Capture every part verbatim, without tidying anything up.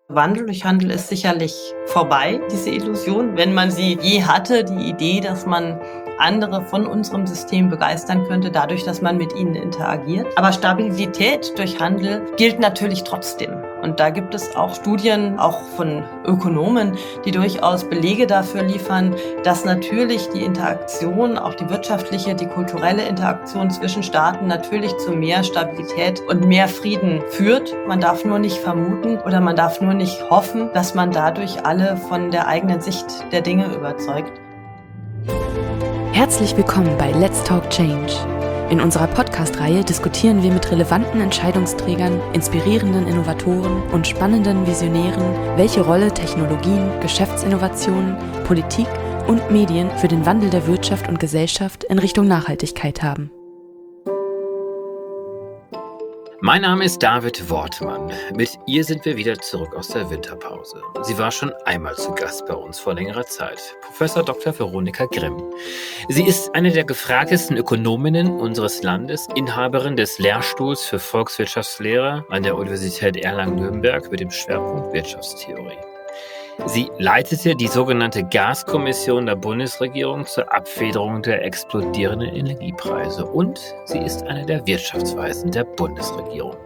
Wandel durch Handel ist sicherlich vorbei, diese Illusion. Wenn man sie je hatte, die Idee, dass man andere von unserem System begeistern könnte, dadurch, dass man mit ihnen interagiert. Aber Stabilität durch Handel gilt natürlich trotzdem. Und da gibt es auch Studien, auch von Ökonomen, die durchaus Belege dafür liefern, dass natürlich die Interaktion, auch die wirtschaftliche, die kulturelle Interaktion zwischen Staaten natürlich zu mehr Stabilität und mehr Frieden führt. Man darf nur nicht vermuten oder man darf nur nicht hoffen, dass man dadurch alle von der eigenen Sicht der Dinge überzeugt. Herzlich willkommen bei Let's Talk Change. In unserer Podcast-Reihe diskutieren wir mit relevanten Entscheidungsträgern, inspirierenden Innovatoren und spannenden Visionären, welche Rolle Technologien, Geschäftsinnovationen, Politik und Medien für den Wandel der Wirtschaft und Gesellschaft in Richtung Nachhaltigkeit haben. Mein Name ist David Wortmann. Mit ihr sind wir wieder zurück aus der Winterpause. Sie war schon einmal zu Gast bei uns vor längerer Zeit. Professor Doktor Veronika Grimm. Sie ist eine der gefragtesten Ökonominnen unseres Landes, Inhaberin des Lehrstuhls für Volkswirtschaftslehre an der Universität Erlangen-Nürnberg mit dem Schwerpunkt Wirtschaftstheorie. Sie leitete die sogenannte Gaskommission der Bundesregierung zur Abfederung der explodierenden Energiepreise und sie ist eine der Wirtschaftsweisen der Bundesregierung,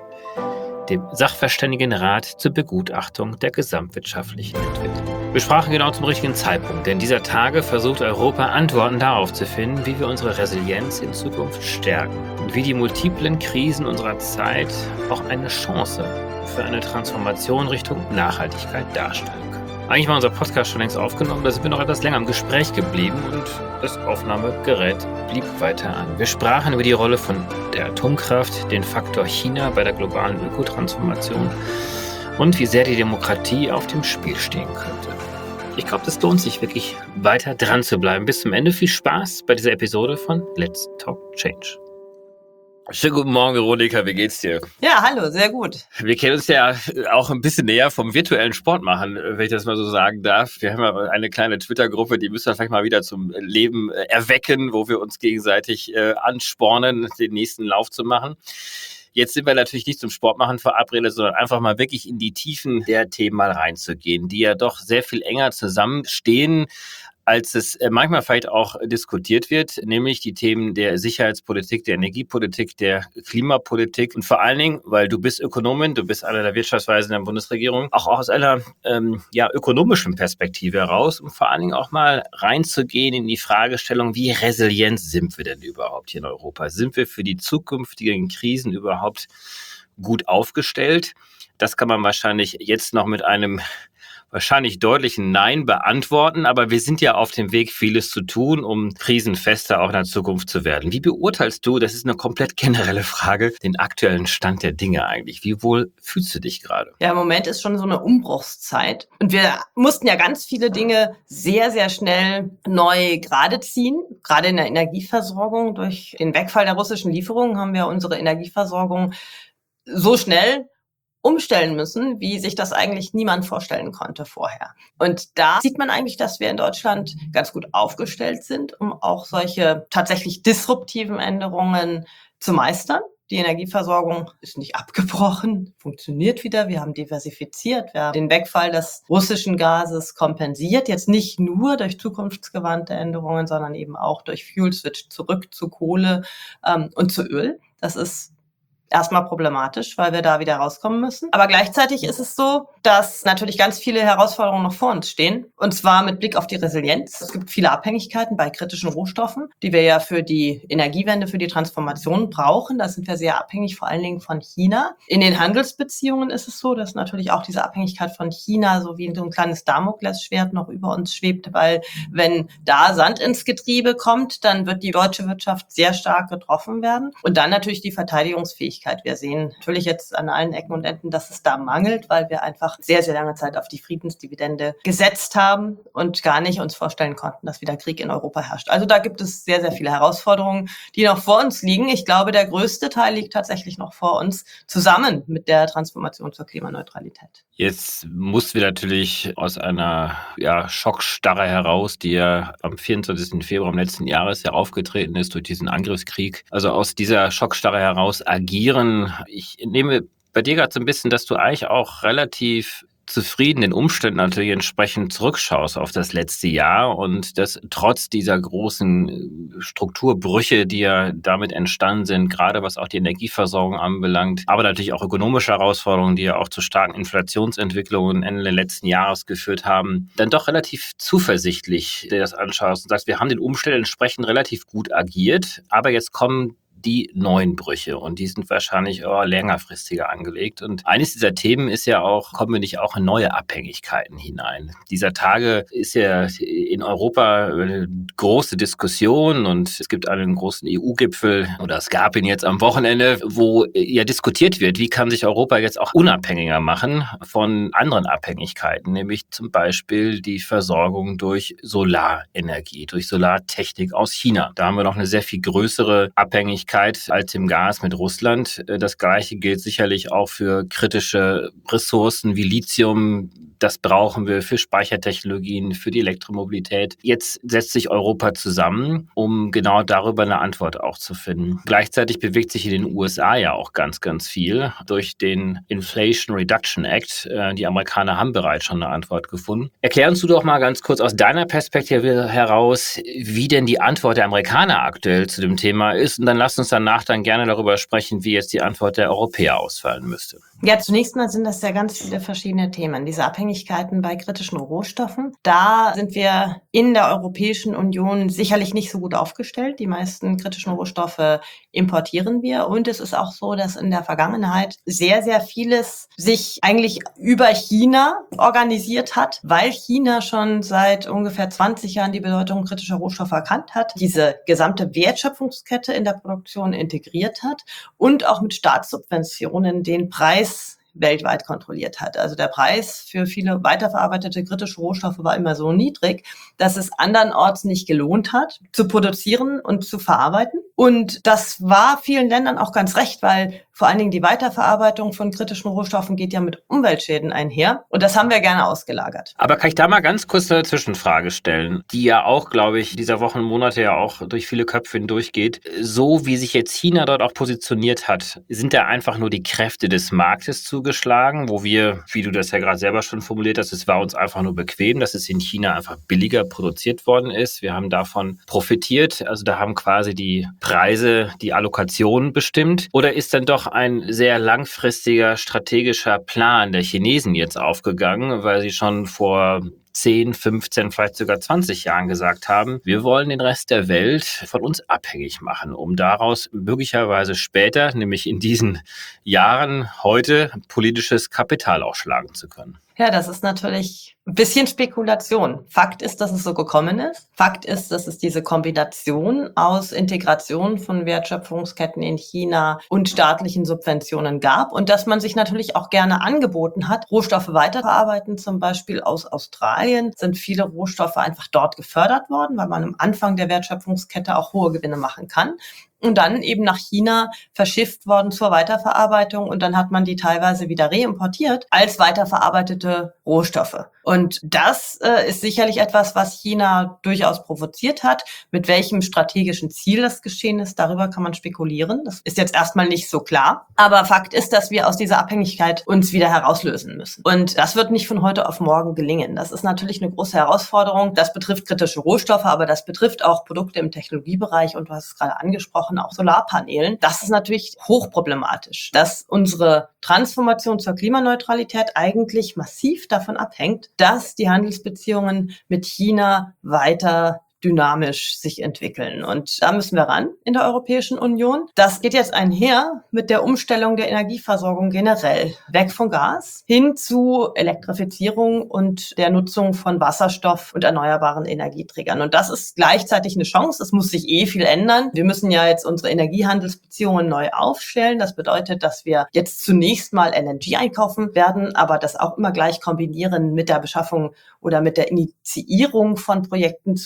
dem Sachverständigenrat zur Begutachtung der gesamtwirtschaftlichen Entwicklung. Wir sprachen genau zum richtigen Zeitpunkt, denn dieser Tage versucht Europa Antworten darauf zu finden, wie wir unsere Resilienz in Zukunft stärken und wie die multiplen Krisen unserer Zeit auch eine Chance für eine Transformation Richtung Nachhaltigkeit darstellen können. Eigentlich war unser Podcast schon längst aufgenommen, da sind wir noch etwas länger im Gespräch geblieben und das Aufnahmegerät blieb weiter an. Wir sprachen über die Rolle von der Atomkraft, den Faktor China bei der globalen Ökotransformation und wie sehr die Demokratie auf dem Spiel stehen könnte. Ich glaube, es lohnt sich wirklich weiter dran zu bleiben. Bis zum Ende viel Spaß bei dieser Episode von Let's Talk Change. Schönen guten Morgen, Veronika, wie geht's dir? Ja, hallo, sehr gut. Wir kennen uns ja auch ein bisschen näher vom virtuellen Sport machen, wenn ich das mal so sagen darf. Wir haben ja eine kleine Twitter-Gruppe, die müssen wir vielleicht mal wieder zum Leben erwecken, wo wir uns gegenseitig äh, anspornen, den nächsten Lauf zu machen. Jetzt sind wir natürlich nicht zum Sportmachen verabredet, sondern einfach mal wirklich in die Tiefen der Themen mal reinzugehen, die ja doch sehr viel enger zusammenstehen, als es manchmal vielleicht auch diskutiert wird, nämlich die Themen der Sicherheitspolitik, der Energiepolitik, der Klimapolitik und vor allen Dingen, weil du bist Ökonomin, du bist einer der Wirtschaftsweisen der Bundesregierung, auch aus einer ähm, ja, ökonomischen Perspektive heraus, um vor allen Dingen auch mal reinzugehen in die Fragestellung, wie resilient sind wir denn überhaupt hier in Europa? Sind wir für die zukünftigen Krisen überhaupt gut aufgestellt? Das kann man wahrscheinlich jetzt noch mit einem wahrscheinlich deutlichen Nein beantworten, aber wir sind ja auf dem Weg, vieles zu tun, um krisenfester auch in der Zukunft zu werden. Wie beurteilst du, das ist eine komplett generelle Frage, den aktuellen Stand der Dinge eigentlich? Wie wohl fühlst du dich gerade? Ja, im Moment ist schon so eine Umbruchszeit. Und wir mussten ja ganz viele Dinge sehr, sehr schnell neu gerade ziehen. Gerade in der Energieversorgung. Durch den Wegfall der russischen Lieferungen haben wir unsere Energieversorgung so schnell umstellen müssen, wie sich das eigentlich niemand vorstellen konnte vorher. Und da sieht man eigentlich, dass wir in Deutschland ganz gut aufgestellt sind, um auch solche tatsächlich disruptiven Änderungen zu meistern. Die Energieversorgung ist nicht abgebrochen, funktioniert wieder. Wir haben diversifiziert, wir haben den Wegfall des russischen Gases kompensiert. Jetzt nicht nur durch zukunftsgewandte Änderungen, sondern eben auch durch Fuel Switch zurück zu Kohle ähm, und zu Öl. Das ist erstmal problematisch, weil wir da wieder rauskommen müssen. Aber gleichzeitig ist es so, dass natürlich ganz viele Herausforderungen noch vor uns stehen. Und zwar mit Blick auf die Resilienz. Es gibt viele Abhängigkeiten bei kritischen Rohstoffen, die wir ja für die Energiewende, für die Transformation brauchen. Da sind wir sehr abhängig, vor allen Dingen von China. In den Handelsbeziehungen ist es so, dass natürlich auch diese Abhängigkeit von China so wie so ein kleines Damoklesschwert noch über uns schwebt, weil wenn da Sand ins Getriebe kommt, dann wird die deutsche Wirtschaft sehr stark getroffen werden. Und dann natürlich die Verteidigungsfähigkeit. Wir sehen natürlich jetzt an allen Ecken und Enden, dass es da mangelt, weil wir einfach sehr, sehr lange Zeit auf die Friedensdividende gesetzt haben und gar nicht uns vorstellen konnten, dass wieder Krieg in Europa herrscht. Also da gibt es sehr, sehr viele Herausforderungen, die noch vor uns liegen. Ich glaube, der größte Teil liegt tatsächlich noch vor uns, zusammen mit der Transformation zur Klimaneutralität. Jetzt mussten wir natürlich aus einer ja, Schockstarre heraus, die ja am vierundzwanzigsten Februar letzten Jahres ja aufgetreten ist durch diesen Angriffskrieg, also aus dieser Schockstarre heraus agieren. Ich nehme bei dir gerade so ein bisschen, dass du eigentlich auch relativ zufrieden den Umständen natürlich entsprechend zurückschaust auf das letzte Jahr und dass trotz dieser großen Strukturbrüche, die ja damit entstanden sind, gerade was auch die Energieversorgung anbelangt, aber natürlich auch ökonomische Herausforderungen, die ja auch zu starken Inflationsentwicklungen Ende des letzten Jahres geführt haben, dann doch relativ zuversichtlich dir das anschaust und sagst, wir haben den Umständen entsprechend relativ gut agiert, aber jetzt kommen die neuen Brüche und die sind wahrscheinlich oh, längerfristiger angelegt. Und eines dieser Themen ist ja auch, kommen wir nicht auch in neue Abhängigkeiten hinein? Dieser Tage ist ja in Europa eine große Diskussion und es gibt einen großen E U-Gipfel oder es gab ihn jetzt am Wochenende, wo ja diskutiert wird, wie kann sich Europa jetzt auch unabhängiger machen von anderen Abhängigkeiten, nämlich zum Beispiel die Versorgung durch Solarenergie, durch Solartechnik aus China. Da haben wir noch eine sehr viel größere Abhängigkeit als im Gas mit Russland. Das Gleiche gilt sicherlich auch für kritische Ressourcen wie Lithium. Das brauchen wir für Speichertechnologien, für die Elektromobilität. Jetzt setzt sich Europa zusammen, um genau darüber eine Antwort auch zu finden. Gleichzeitig bewegt sich in den U S A ja auch ganz, ganz viel durch den Inflation Reduction Act. Die Amerikaner haben bereits schon eine Antwort gefunden. Erklär uns du doch mal ganz kurz aus deiner Perspektive heraus, wie denn die Antwort der Amerikaner aktuell zu dem Thema ist. Und dann lass uns danach dann gerne darüber sprechen, wie jetzt die Antwort der Europäer ausfallen müsste. Ja, zunächst mal sind das ja ganz viele verschiedene Themen. Diese Abhängigkeiten bei kritischen Rohstoffen. Da sind wir in der Europäischen Union sicherlich nicht so gut aufgestellt. Die meisten kritischen Rohstoffe importieren wir. Und es ist auch so, dass in der Vergangenheit sehr, sehr vieles sich eigentlich über China organisiert hat, weil China schon seit ungefähr zwanzig Jahren die Bedeutung kritischer Rohstoffe erkannt hat, diese gesamte Wertschöpfungskette in der Produktion integriert hat und auch mit Staatssubventionen den Preis weltweit kontrolliert hat. Also der Preis für viele weiterverarbeitete kritische Rohstoffe war immer so niedrig, dass es andernorts nicht gelohnt hat, zu produzieren und zu verarbeiten. Und das war vielen Ländern auch ganz recht, weil vor allen Dingen die Weiterverarbeitung von kritischen Rohstoffen geht ja mit Umweltschäden einher. Und das haben wir gerne ausgelagert. Aber kann ich da mal ganz kurz eine Zwischenfrage stellen, die ja auch, glaube ich, dieser Wochen und Monate ja auch durch viele Köpfe hindurchgeht. So wie sich jetzt China dort auch positioniert hat, sind da einfach nur die Kräfte des Marktes zugeschlagen, wo wir, wie du das ja gerade selber schon formuliert hast, es war uns einfach nur bequem, dass es in China einfach billiger produziert worden ist. Wir haben davon profitiert. Also da haben quasi die Preise, die Allokation bestimmt. Oder ist dann doch ein sehr langfristiger strategischer Plan der Chinesen jetzt aufgegangen, weil sie schon vor zehn, fünfzehn, vielleicht sogar zwanzig Jahren gesagt haben, wir wollen den Rest der Welt von uns abhängig machen, um daraus möglicherweise später, nämlich in diesen Jahren heute, politisches Kapital ausschlagen zu können. Ja, das ist natürlich ein bisschen Spekulation. Fakt ist, dass es so gekommen ist. Fakt ist, dass es diese Kombination aus Integration von Wertschöpfungsketten in China und staatlichen Subventionen gab und dass man sich natürlich auch gerne angeboten hat, Rohstoffe weiterverarbeiten, zum Beispiel aus Australien sind viele Rohstoffe einfach dort gefördert worden, weil man am Anfang der Wertschöpfungskette auch hohe Gewinne machen kann. Und dann eben nach China verschifft worden zur Weiterverarbeitung und dann hat man die teilweise wieder reimportiert als weiterverarbeitete Rohstoffe. Und das äh, ist sicherlich etwas, was China durchaus provoziert hat. Mit welchem strategischen Ziel das geschehen ist, darüber kann man spekulieren. Das ist jetzt erstmal nicht so klar. Aber Fakt ist, dass wir aus dieser Abhängigkeit uns wieder herauslösen müssen. Und das wird nicht von heute auf morgen gelingen. Das ist natürlich eine große Herausforderung. Das betrifft kritische Rohstoffe, aber das betrifft auch Produkte im Technologiebereich und du hast es gerade angesprochen, auch Solarpanelen. Das ist natürlich hochproblematisch, dass unsere Transformation zur Klimaneutralität eigentlich massiv davon abhängt, dass die Handelsbeziehungen mit China weiter dynamisch sich entwickeln. Und da müssen wir ran in der Europäischen Union. Das geht jetzt einher mit der Umstellung der Energieversorgung generell. Weg von Gas hin zu Elektrifizierung und der Nutzung von Wasserstoff und erneuerbaren Energieträgern. Und das ist gleichzeitig eine Chance. Es muss sich eh viel ändern. Wir müssen ja jetzt unsere Energiehandelsbeziehungen neu aufstellen. Das bedeutet, dass wir jetzt zunächst mal L N G einkaufen werden, aber das auch immer gleich kombinieren mit der Beschaffung oder mit der Initiierung von Projekten zur Herstellung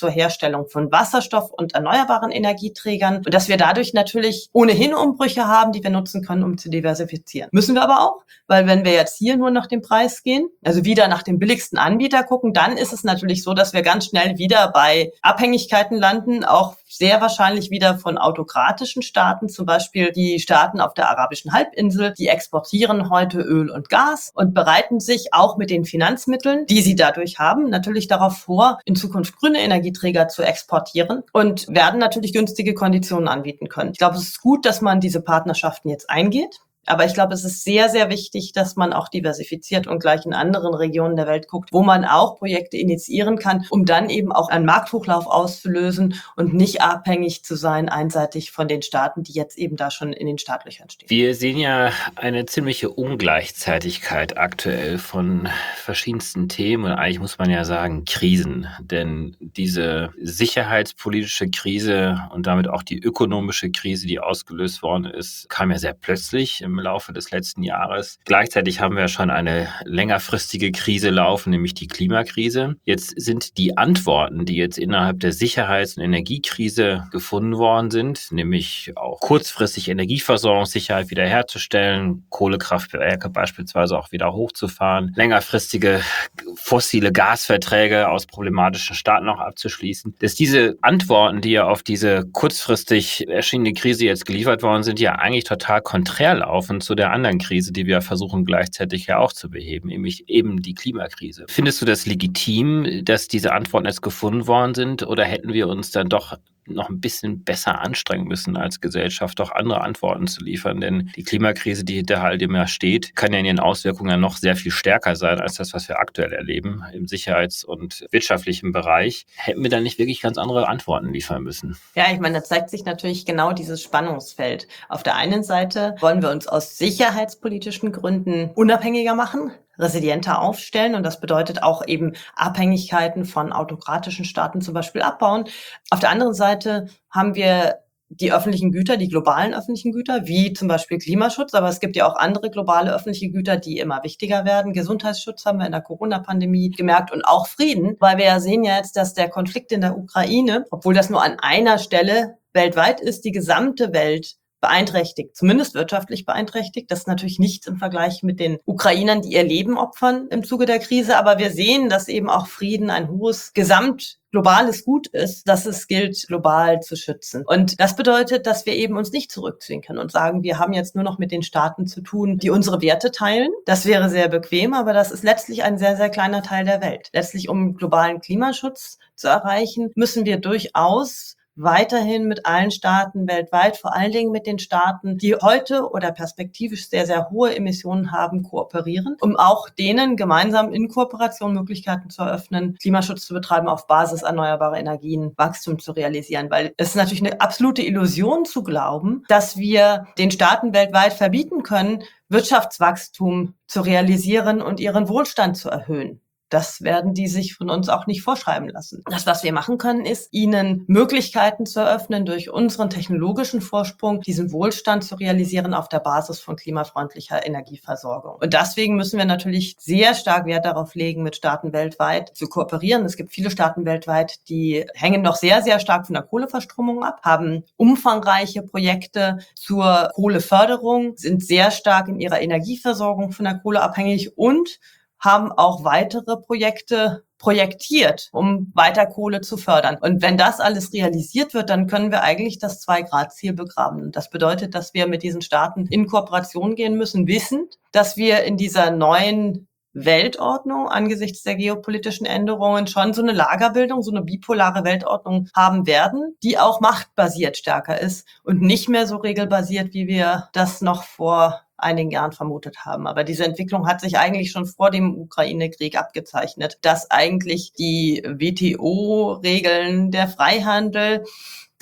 Herstellung von Wasserstoff und erneuerbaren Energieträgern und dass wir dadurch natürlich ohnehin Umbrüche haben, die wir nutzen können, um zu diversifizieren. Müssen wir aber auch, weil wenn wir jetzt hier nur nach dem Preis gehen, also wieder nach dem billigsten Anbieter gucken, dann ist es natürlich so, dass wir ganz schnell wieder bei Abhängigkeiten landen, auch sehr wahrscheinlich wieder von autokratischen Staaten, zum Beispiel die Staaten auf der arabischen Halbinsel, die exportieren heute Öl und Gas und bereiten sich auch mit den Finanzmitteln, die sie dadurch haben, natürlich darauf vor, in Zukunft grüne Energieträger zu exportieren und werden natürlich günstige Konditionen anbieten können. Ich glaube, es ist gut, dass man diese Partnerschaften jetzt eingeht. Aber ich glaube, es ist sehr, sehr wichtig, dass man auch diversifiziert und gleich in anderen Regionen der Welt guckt, wo man auch Projekte initiieren kann, um dann eben auch einen Markthochlauf auszulösen und nicht abhängig zu sein einseitig von den Staaten, die jetzt eben da schon in den Startlöchern stehen. Wir sehen ja eine ziemliche Ungleichzeitigkeit aktuell von verschiedensten Themen und eigentlich muss man ja sagen Krisen. Denn diese sicherheitspolitische Krise und damit auch die ökonomische Krise, die ausgelöst worden ist, kam ja sehr plötzlich im Laufe des letzten Jahres. Gleichzeitig haben wir schon eine längerfristige Krise laufen, nämlich die Klimakrise. Jetzt sind die Antworten, die jetzt innerhalb der Sicherheits- und Energiekrise gefunden worden sind, nämlich auch kurzfristig Energieversorgungssicherheit wiederherzustellen, Kohlekraftwerke beispielsweise auch wieder hochzufahren, längerfristige fossile Gasverträge aus problematischen Staaten auch abzuschließen. Dass diese Antworten, die ja auf diese kurzfristig erschienene Krise jetzt geliefert worden sind, ja eigentlich total konträr laufen zu der anderen Krise, die wir versuchen gleichzeitig ja auch zu beheben, nämlich eben die Klimakrise. Findest du das legitim, dass diese Antworten jetzt gefunden worden sind oder hätten wir uns dann doch noch ein bisschen besser anstrengen müssen als Gesellschaft, auch andere Antworten zu liefern? Denn die Klimakrise, die hinter all dem ja steht, kann ja in ihren Auswirkungen noch sehr viel stärker sein als das, was wir aktuell erleben im sicherheits- und wirtschaftlichen Bereich. Hätten wir dann nicht wirklich ganz andere Antworten liefern müssen? Ja, ich meine, da zeigt sich natürlich genau dieses Spannungsfeld. Auf der einen Seite wollen wir uns aus sicherheitspolitischen Gründen unabhängiger machen, resilienter aufstellen und das bedeutet auch eben Abhängigkeiten von autokratischen Staaten zum Beispiel abbauen. Auf der anderen Seite haben wir die öffentlichen Güter, die globalen öffentlichen Güter, wie zum Beispiel Klimaschutz, aber es gibt ja auch andere globale öffentliche Güter, die immer wichtiger werden. Gesundheitsschutz haben wir in der Corona-Pandemie gemerkt und auch Frieden, weil wir ja sehen ja jetzt, dass der Konflikt in der Ukraine, obwohl das nur an einer Stelle weltweit ist, die gesamte Welt beeinträchtigt, zumindest wirtschaftlich beeinträchtigt. Das ist natürlich nichts im Vergleich mit den Ukrainern, die ihr Leben opfern im Zuge der Krise. Aber wir sehen, dass eben auch Frieden ein hohes Gesamt globales Gut ist, dass es gilt, global zu schützen. Und das bedeutet, dass wir eben uns nicht zurückziehen können und sagen, wir haben jetzt nur noch mit den Staaten zu tun, die unsere Werte teilen. Das wäre sehr bequem, aber das ist letztlich ein sehr, sehr kleiner Teil der Welt. Letztlich, um globalen Klimaschutz zu erreichen, müssen wir durchaus weiterhin mit allen Staaten weltweit, vor allen Dingen mit den Staaten, die heute oder perspektivisch sehr, sehr hohe Emissionen haben, kooperieren, um auch denen gemeinsam in Kooperation Möglichkeiten zu eröffnen, Klimaschutz zu betreiben auf Basis erneuerbarer Energien, Wachstum zu realisieren. Weil es ist natürlich eine absolute Illusion zu glauben, dass wir den Staaten weltweit verbieten können, Wirtschaftswachstum zu realisieren und ihren Wohlstand zu erhöhen. Das werden die sich von uns auch nicht vorschreiben lassen. Das, was wir machen können, ist, ihnen Möglichkeiten zu eröffnen, durch unseren technologischen Vorsprung diesen Wohlstand zu realisieren auf der Basis von klimafreundlicher Energieversorgung. Und deswegen müssen wir natürlich sehr stark Wert darauf legen, mit Staaten weltweit zu kooperieren. Es gibt viele Staaten weltweit, die hängen noch sehr, sehr stark von der Kohleverstromung ab, haben umfangreiche Projekte zur Kohleförderung, sind sehr stark in ihrer Energieversorgung von der Kohle abhängig und haben auch weitere Projekte projektiert, um weiter Kohle zu fördern. Und wenn das alles realisiert wird, dann können wir eigentlich das Zwei-Grad-Ziel begraben. Und das bedeutet, dass wir mit diesen Staaten in Kooperation gehen müssen, wissend, dass wir in dieser neuen Weltordnung angesichts der geopolitischen Änderungen schon so eine Lagerbildung, so eine bipolare Weltordnung haben werden, die auch machtbasiert stärker ist und nicht mehr so regelbasiert, wie wir das noch vor einigen Jahren vermutet haben. Aber diese Entwicklung hat sich eigentlich schon vor dem Ukraine-Krieg abgezeichnet, dass eigentlich die W T O-Regeln, der Freihandel,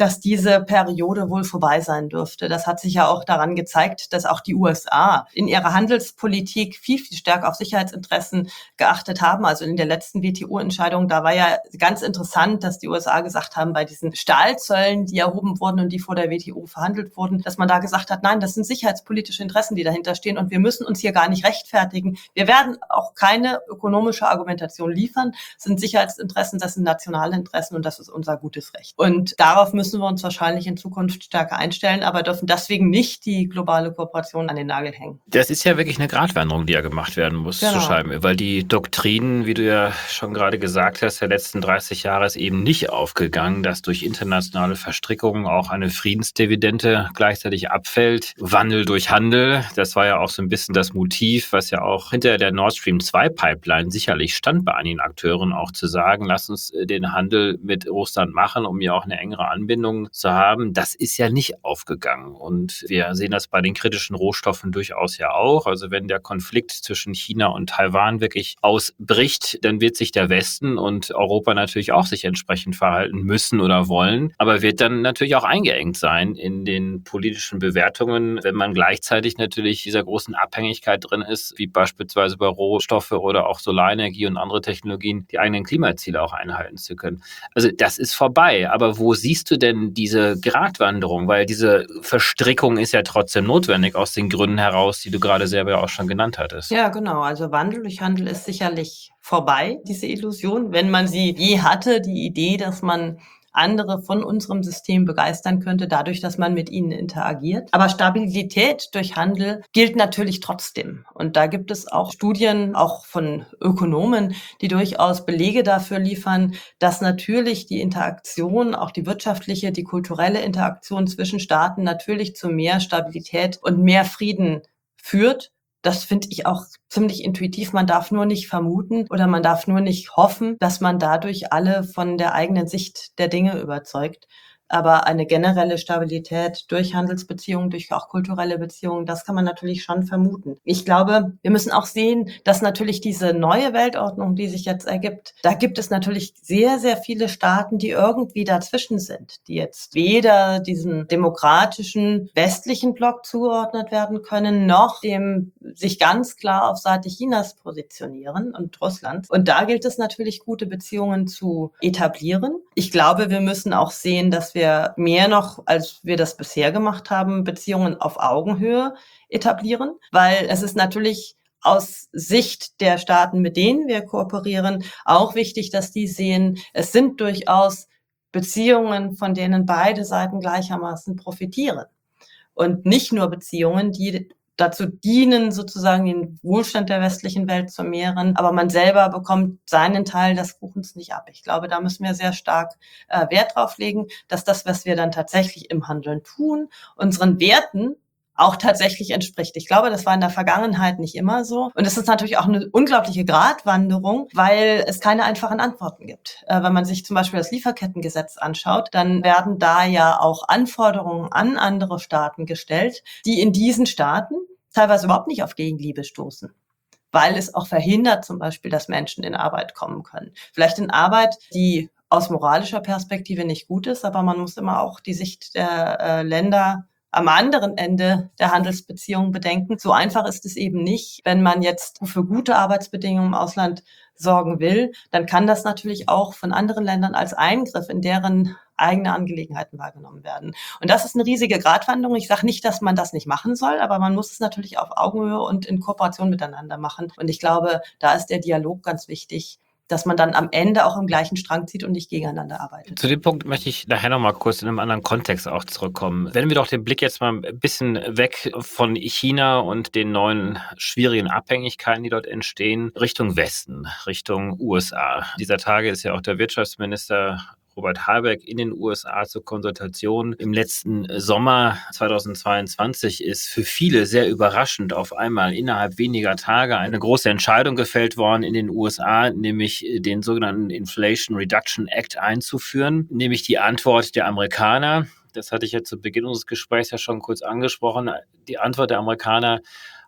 dass diese Periode wohl vorbei sein dürfte. Das hat sich ja auch daran gezeigt, dass auch die U S A in ihrer Handelspolitik viel, viel stärker auf Sicherheitsinteressen geachtet haben. Also in der letzten W T O-Entscheidung, da war ja ganz interessant, dass die U S A gesagt haben, bei diesen Stahlzöllen, die erhoben wurden und die vor der W T O verhandelt wurden, dass man da gesagt hat, nein, das sind sicherheitspolitische Interessen, die dahinter stehen und wir müssen uns hier gar nicht rechtfertigen. Wir werden auch keine ökonomische Argumentation liefern. Das sind Sicherheitsinteressen, das sind nationale Interessen und das ist unser gutes Recht. Und darauf müssen wir uns wahrscheinlich in Zukunft stärker einstellen, aber dürfen deswegen nicht die globale Kooperation an den Nagel hängen. Das ist ja wirklich eine Gratwanderung, die ja gemacht werden muss, Genau. zu schreiben, weil die Doktrin, wie du ja schon gerade gesagt hast, der letzten dreißig Jahre ist eben nicht aufgegangen, dass durch internationale Verstrickungen auch eine Friedensdividende gleichzeitig abfällt. Wandel durch Handel, das war ja auch so ein bisschen das Motiv, was ja auch hinter der Nord Stream zwei Pipeline sicherlich stand bei einigen Akteuren, auch zu sagen, lass uns den Handel mit Russland machen, um ja auch eine engere Anbindung zu haben. Das ist ja nicht aufgegangen und wir sehen das bei den kritischen Rohstoffen durchaus ja auch. Also wenn der Konflikt zwischen China und Taiwan wirklich ausbricht, dann wird sich der Westen und Europa natürlich auch sich entsprechend verhalten müssen oder wollen, aber wird dann natürlich auch eingeengt sein in den politischen Bewertungen, wenn man gleichzeitig natürlich dieser großen Abhängigkeit drin ist, wie beispielsweise bei Rohstoffe oder auch Solarenergie und andere Technologien, die eigenen Klimaziele auch einhalten zu können. Also das ist vorbei, aber wo siehst du denn diese Gratwanderung? Weil diese Verstrickung ist ja trotzdem notwendig aus den Gründen heraus, die du gerade selber ja auch schon genannt hattest. Ja, genau. Also Wandel durch Handel ist sicherlich vorbei, diese Illusion. Wenn man sie je hatte, die Idee, dass man andere von unserem System begeistern könnte, dadurch, dass man mit ihnen interagiert. Aber Stabilität durch Handel gilt natürlich trotzdem. Und da gibt es auch Studien, auch von Ökonomen, die durchaus Belege dafür liefern, dass natürlich die Interaktion, auch die wirtschaftliche, die kulturelle Interaktion zwischen Staaten natürlich zu mehr Stabilität und mehr Frieden führt. Das finde ich auch ziemlich intuitiv. Man darf nur nicht vermuten oder man darf nur nicht hoffen, dass man dadurch alle von der eigenen Sicht der Dinge überzeugt. Aber eine generelle Stabilität durch Handelsbeziehungen, durch auch kulturelle Beziehungen, das kann man natürlich schon vermuten. Ich glaube, wir müssen auch sehen, dass natürlich diese neue Weltordnung, die sich jetzt ergibt, da gibt es natürlich sehr, sehr viele Staaten, die irgendwie dazwischen sind, die jetzt weder diesem demokratischen westlichen Block zugeordnet werden können, noch dem sich ganz klar auf Seite Chinas positionieren und Russlands. Und da gilt es natürlich, gute Beziehungen zu etablieren. Ich glaube, wir müssen auch sehen, dass wir mehr noch, als wir das bisher gemacht haben, Beziehungen auf Augenhöhe etablieren, weil es ist natürlich aus Sicht der Staaten, mit denen wir kooperieren, auch wichtig, dass die sehen, es sind durchaus Beziehungen, von denen beide Seiten gleichermaßen profitieren. Und nicht nur Beziehungen, die dazu dienen, sozusagen den Wohlstand der westlichen Welt zu mehren, aber man selber bekommt seinen Teil des Kuchens nicht ab. Ich glaube, da müssen wir sehr stark äh, Wert drauf legen, dass das, was wir dann tatsächlich im Handeln tun, unseren Werten auch tatsächlich entspricht. Ich glaube, das war in der Vergangenheit nicht immer so. Und es ist natürlich auch eine unglaubliche Gratwanderung, weil es keine einfachen Antworten gibt. Äh, wenn man sich zum Beispiel das Lieferkettengesetz anschaut, dann werden da ja auch Anforderungen an andere Staaten gestellt, die in diesen Staaten teilweise überhaupt nicht auf Gegenliebe stoßen, weil es auch verhindert zum Beispiel, dass Menschen in Arbeit kommen können. Vielleicht in Arbeit, die aus moralischer Perspektive nicht gut ist, aber man muss immer auch die Sicht der äh, Länder am anderen Ende der Handelsbeziehungen bedenken. So einfach ist es eben nicht. Wenn man jetzt für gute Arbeitsbedingungen im Ausland sorgen will, dann kann das natürlich auch von anderen Ländern als Eingriff in deren eigene Angelegenheiten wahrgenommen werden. Und das ist eine riesige Gratwanderung. Ich sage nicht, dass man das nicht machen soll, aber man muss es natürlich auf Augenhöhe und in Kooperation miteinander machen. Und ich glaube, da ist der Dialog ganz wichtig, dass man dann am Ende auch im gleichen Strang zieht und nicht gegeneinander arbeitet. Zu dem Punkt möchte ich nachher noch mal kurz in einem anderen Kontext auch zurückkommen. Wenden wir doch den Blick jetzt mal ein bisschen weg von China und den neuen schwierigen Abhängigkeiten, die dort entstehen, Richtung Westen, Richtung U S A. Dieser Tage ist ja auch der Wirtschaftsminister Robert Habeck in den U S A zur Konsultation. Im letzten Sommer zweitausendzweiundzwanzig ist für viele sehr überraschend auf einmal innerhalb weniger Tage eine große Entscheidung gefällt worden in den U S A, nämlich den sogenannten Inflation Reduction Act einzuführen, nämlich die Antwort der Amerikaner. Das hatte ich ja zu Beginn unseres Gesprächs ja schon kurz angesprochen. Die Antwort der Amerikaner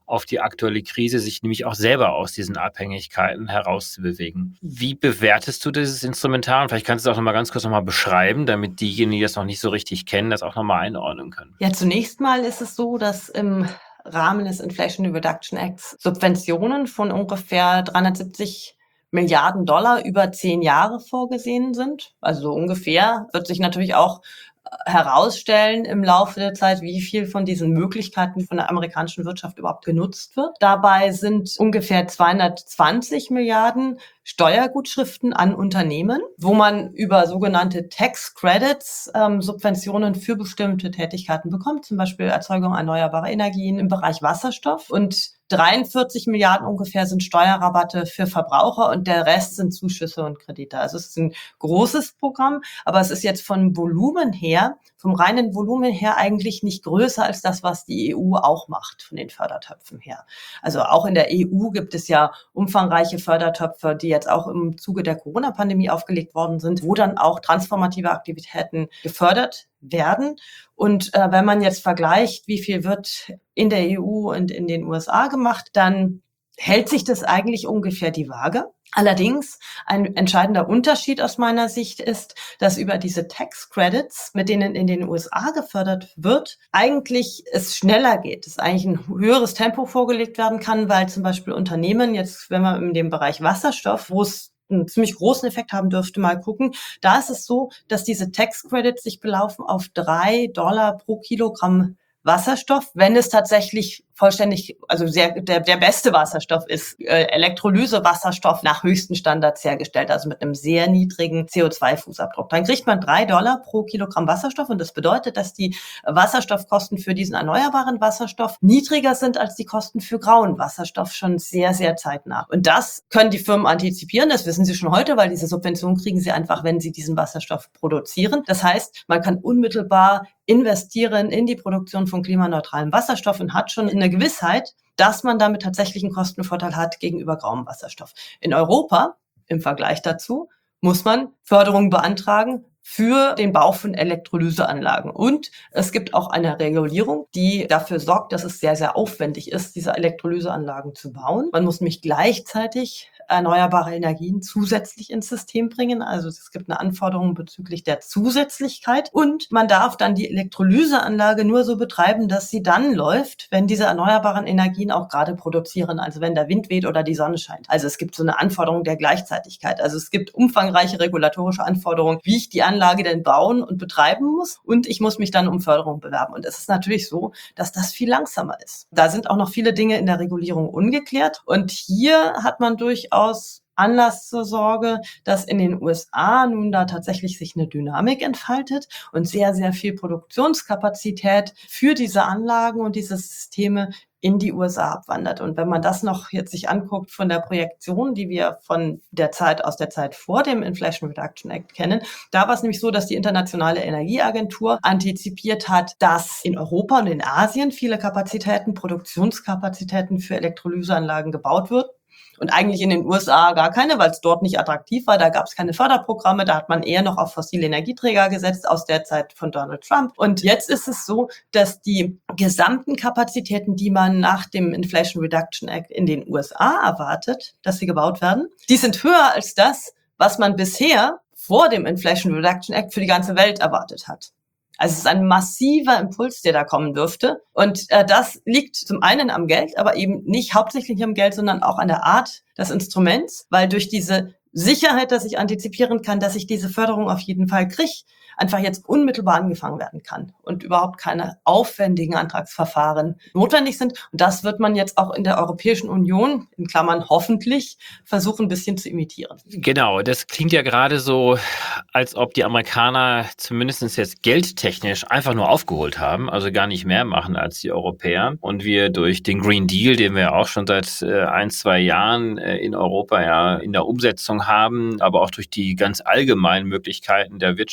auf die aktuelle Krise, sich nämlich auch selber aus diesen Abhängigkeiten herauszubewegen. Wie bewertest du dieses Instrumentarium? Vielleicht kannst du es auch noch mal ganz kurz noch mal beschreiben, damit diejenigen, die das noch nicht so richtig kennen, das auch noch mal einordnen können. Ja, zunächst mal ist es so, dass im Rahmen des Inflation Reduction Acts Subventionen von ungefähr dreihundertsiebzig Milliarden Dollar über zehn Jahre vorgesehen sind. Also so ungefähr. Wird sich natürlich auch herausstellen im Laufe der Zeit, wie viel von diesen Möglichkeiten von der amerikanischen Wirtschaft überhaupt genutzt wird. Dabei sind ungefähr zweihundertzwanzig Milliarden Steuergutschriften an Unternehmen, wo man über sogenannte Tax Credits ähm, Subventionen für bestimmte Tätigkeiten bekommt, zum Beispiel Erzeugung erneuerbarer Energien im Bereich Wasserstoff. Und dreiundvierzig Milliarden ungefähr sind Steuerrabatte für Verbraucher und der Rest sind Zuschüsse und Kredite. Also es ist ein großes Programm, aber es ist jetzt vom Volumen her, vom reinen Volumen her eigentlich nicht größer als das, was die E U auch macht von den Fördertöpfen her. Also auch in der E U gibt es ja umfangreiche Fördertöpfe, die jetzt auch im Zuge der Corona-Pandemie aufgelegt worden sind, wo dann auch transformative Aktivitäten gefördert werden. Und äh, wenn man jetzt vergleicht, wie viel wird in der E U und in den U S A gemacht, dann hält sich das eigentlich ungefähr die Waage. Allerdings ein entscheidender Unterschied aus meiner Sicht ist, dass über diese Tax Credits, mit denen in den U S A gefördert wird, eigentlich es schneller geht, dass eigentlich ein höheres Tempo vorgelegt werden kann, weil zum Beispiel Unternehmen jetzt, wenn man in dem Bereich Wasserstoff, wo es einen ziemlich großen Effekt haben dürfte, mal gucken. Da ist es so, dass diese Tax Credits sich belaufen auf drei Dollar pro Kilogramm Wasserstoff, wenn es tatsächlich vollständig, also sehr, der, der beste Wasserstoff ist äh, Elektrolyse-Wasserstoff nach höchsten Standards hergestellt, also mit einem sehr niedrigen C O zwei Fußabdruck. Dann kriegt man drei Dollar pro Kilogramm Wasserstoff und das bedeutet, dass die Wasserstoffkosten für diesen erneuerbaren Wasserstoff niedriger sind als die Kosten für grauen Wasserstoff schon sehr, sehr zeitnah. Und das können die Firmen antizipieren, das wissen sie schon heute, weil diese Subvention kriegen sie einfach, wenn sie diesen Wasserstoff produzieren. Das heißt, man kann unmittelbar investieren in die Produktion von klimaneutralem Wasserstoff und hat schon eine Gewissheit, dass man damit tatsächlich einen Kostenvorteil hat gegenüber grauem Wasserstoff. In Europa, im Vergleich dazu, muss man Förderung beantragen für den Bau von Elektrolyseanlagen. Und es gibt auch eine Regulierung, die dafür sorgt, dass es sehr, sehr aufwendig ist, diese Elektrolyseanlagen zu bauen. Man muss nämlich gleichzeitig erneuerbare Energien zusätzlich ins System bringen. Also es gibt eine Anforderung bezüglich der Zusätzlichkeit und man darf dann die Elektrolyseanlage nur so betreiben, dass sie dann läuft, wenn diese erneuerbaren Energien auch gerade produzieren, also wenn der Wind weht oder die Sonne scheint. Also es gibt so eine Anforderung der Gleichzeitigkeit. Also es gibt umfangreiche regulatorische Anforderungen, wie ich die Anlage denn bauen und betreiben muss und ich muss mich dann um Förderung bewerben. Und es ist natürlich so, dass das viel langsamer ist. Da sind auch noch viele Dinge in der Regulierung ungeklärt und hier hat man durchaus aus Anlass zur Sorge, dass in den U S A nun da tatsächlich sich eine Dynamik entfaltet und sehr, sehr viel Produktionskapazität für diese Anlagen und diese Systeme in die U S A abwandert. Und wenn man das noch jetzt sich anguckt von der Projektion, die wir von der Zeit, aus der Zeit vor dem Inflation Reduction Act kennen, da war es nämlich so, dass die Internationale Energieagentur antizipiert hat, dass in Europa und in Asien viele Kapazitäten, Produktionskapazitäten für Elektrolyseanlagen gebaut wird. Und eigentlich in den U S A gar keine, weil es dort nicht attraktiv war. Da gab es keine Förderprogramme. Da hat man eher noch auf fossile Energieträger gesetzt aus der Zeit von Donald Trump. Und jetzt ist es so, dass die gesamten Kapazitäten, die man nach dem Inflation Reduction Act in den U S A erwartet, dass sie gebaut werden, die sind höher als das, was man bisher vor dem Inflation Reduction Act für die ganze Welt erwartet hat. Also es ist ein massiver Impuls, der da kommen dürfte. Und äh, das liegt zum einen am Geld, aber eben nicht hauptsächlich am Geld, sondern auch an der Art des Instruments, weil durch diese Sicherheit, dass ich antizipieren kann, dass ich diese Förderung auf jeden Fall kriege, einfach jetzt unmittelbar angefangen werden kann und überhaupt keine aufwendigen Antragsverfahren notwendig sind. Und das wird man jetzt auch in der Europäischen Union, in Klammern hoffentlich, versuchen, ein bisschen zu imitieren. Genau, das klingt ja gerade so, als ob die Amerikaner zumindest jetzt geldtechnisch einfach nur aufgeholt haben, also gar nicht mehr machen als die Europäer. Und wir durch den Green Deal, den wir auch schon seit äh, ein, zwei Jahren äh, in Europa ja in der Umsetzung haben, aber auch durch die ganz allgemeinen Möglichkeiten der Wirtschaftsförderung